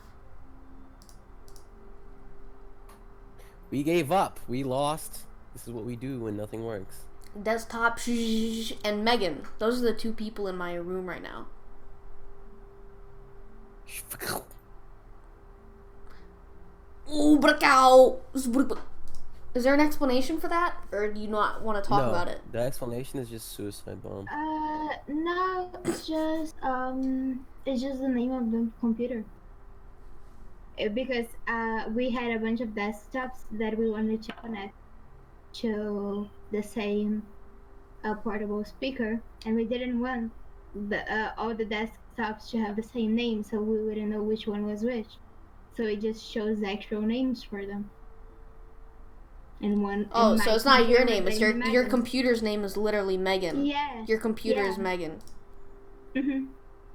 We gave up. We lost. This is what we do when nothing works. Desktop shh, and Megan. Those are the two people in my room right now. Ooh, bracao. Is there an explanation for that, or do you not want to talk no, about it? The explanation is just suicide bomb. Uh. No. It's just um. It's just the name of the computer. Uh, Because uh, we had a bunch of desktops that we wanted to connect to the same uh, portable speaker, and we didn't want the uh, all the desktops to have the same name, so we wouldn't know which one was which. So it just shows the actual names for them. And one. Oh, and so my it's not your computer name. was It's your named your Megan. computer's name is literally Megan. Yeah. Your computer is Yeah. Megan. Mhm.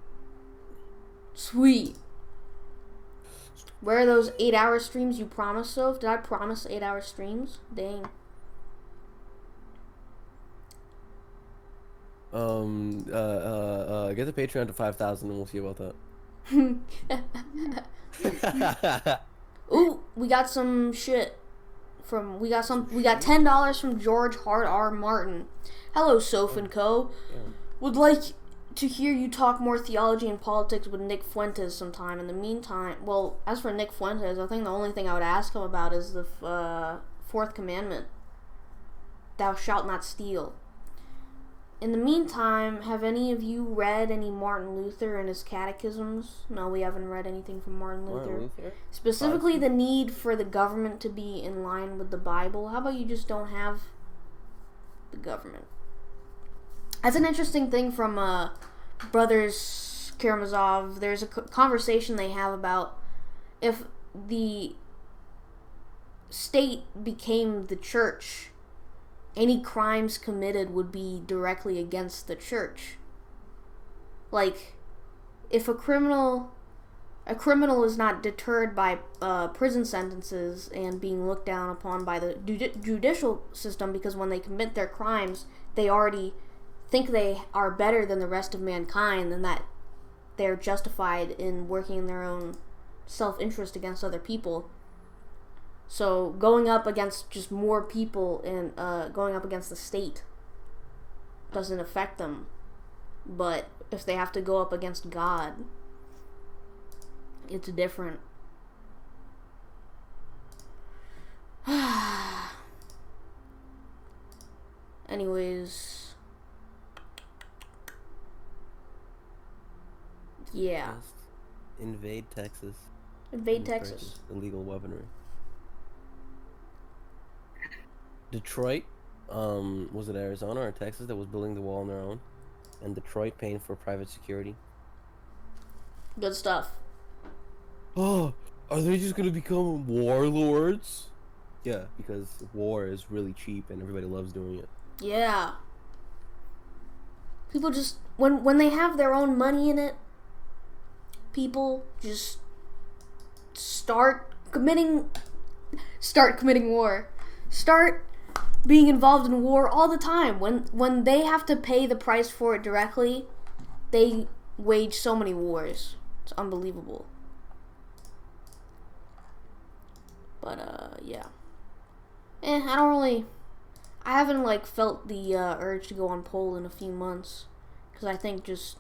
Sweet. Where are those eight-hour streams you promised, Soph? Did I promise eight-hour streams? Dang. Um, uh, uh, uh, get the Patreon to five thousand and we'll see about that. Ooh, we got some shit from, we got some, we got ten dollars from George Hart R. Martin. Hello, Soph and Co. Yeah. Would like to hear you talk more theology and politics with Nick Fuentes sometime. In the meantime, well, as for Nick Fuentes, I think the only thing I would ask him about is the uh, fourth commandment. Thou shalt not steal. In the meantime, have any of you read any Martin Luther and his catechisms? No, we haven't read anything from Martin Luther. Martin Luther? Specifically, the need for the government to be in line with the Bible. How about you just don't have the government? That's an interesting thing from uh, Brothers Karamazov, there's a co- conversation they have about if the state became the church, any crimes committed would be directly against the church. Like, if a criminal a criminal is not deterred by uh, prison sentences and being looked down upon by the judi- judicial system, because when they commit their crimes, they already think they are better than the rest of mankind, and that they're justified in working in their own self-interest against other people. So going up against just more people and uh, going up against the state doesn't affect them. But if they have to go up against God, it's different. Anyways, yeah. Just invade Texas. Invade and Texas. purchase illegal weaponry. Detroit, um, was it Arizona or Texas that was building the wall on their own? And Detroit paying for private security. Good stuff. Oh, are they just gonna become warlords? Yeah, because war is really cheap and everybody loves doing it. Yeah. People just when when they have their own money in it, people just start committing start committing war. Start being involved in war all the time. When when they have to pay the price for it directly, they wage so many wars. It's unbelievable. But uh yeah. Eh, I don't really I haven't like felt the uh, urge to go on poll in a few months, because I think just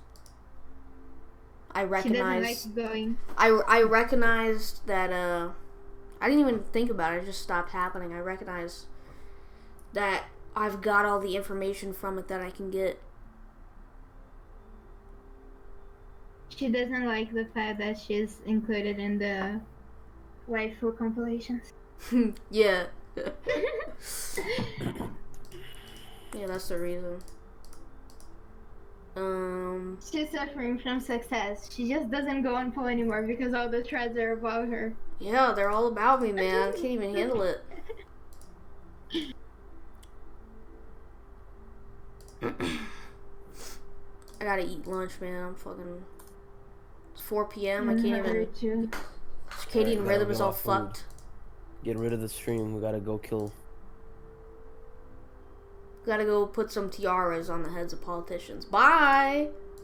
I She recognize doesn't like going. I, I recognized that uh I didn't even think about it. It just stopped happening. I recognized that I've got all the information from it that I can get. She doesn't like the fact that she's included in the waifu compilations. Yeah. Yeah, that's the reason. Um She's suffering from success. She just doesn't go on poll anymore because all the threads are about her. yeah, they're all about me, man. I can't even handle it. I gotta eat lunch, man. I'm fucking. It's four p.m. I can't even. Too. Circadian Alright, rhythm gotta is get all off food. fucked. Get rid of the stream. We gotta go kill. Gotta go put some tiaras on the heads of politicians. Bye!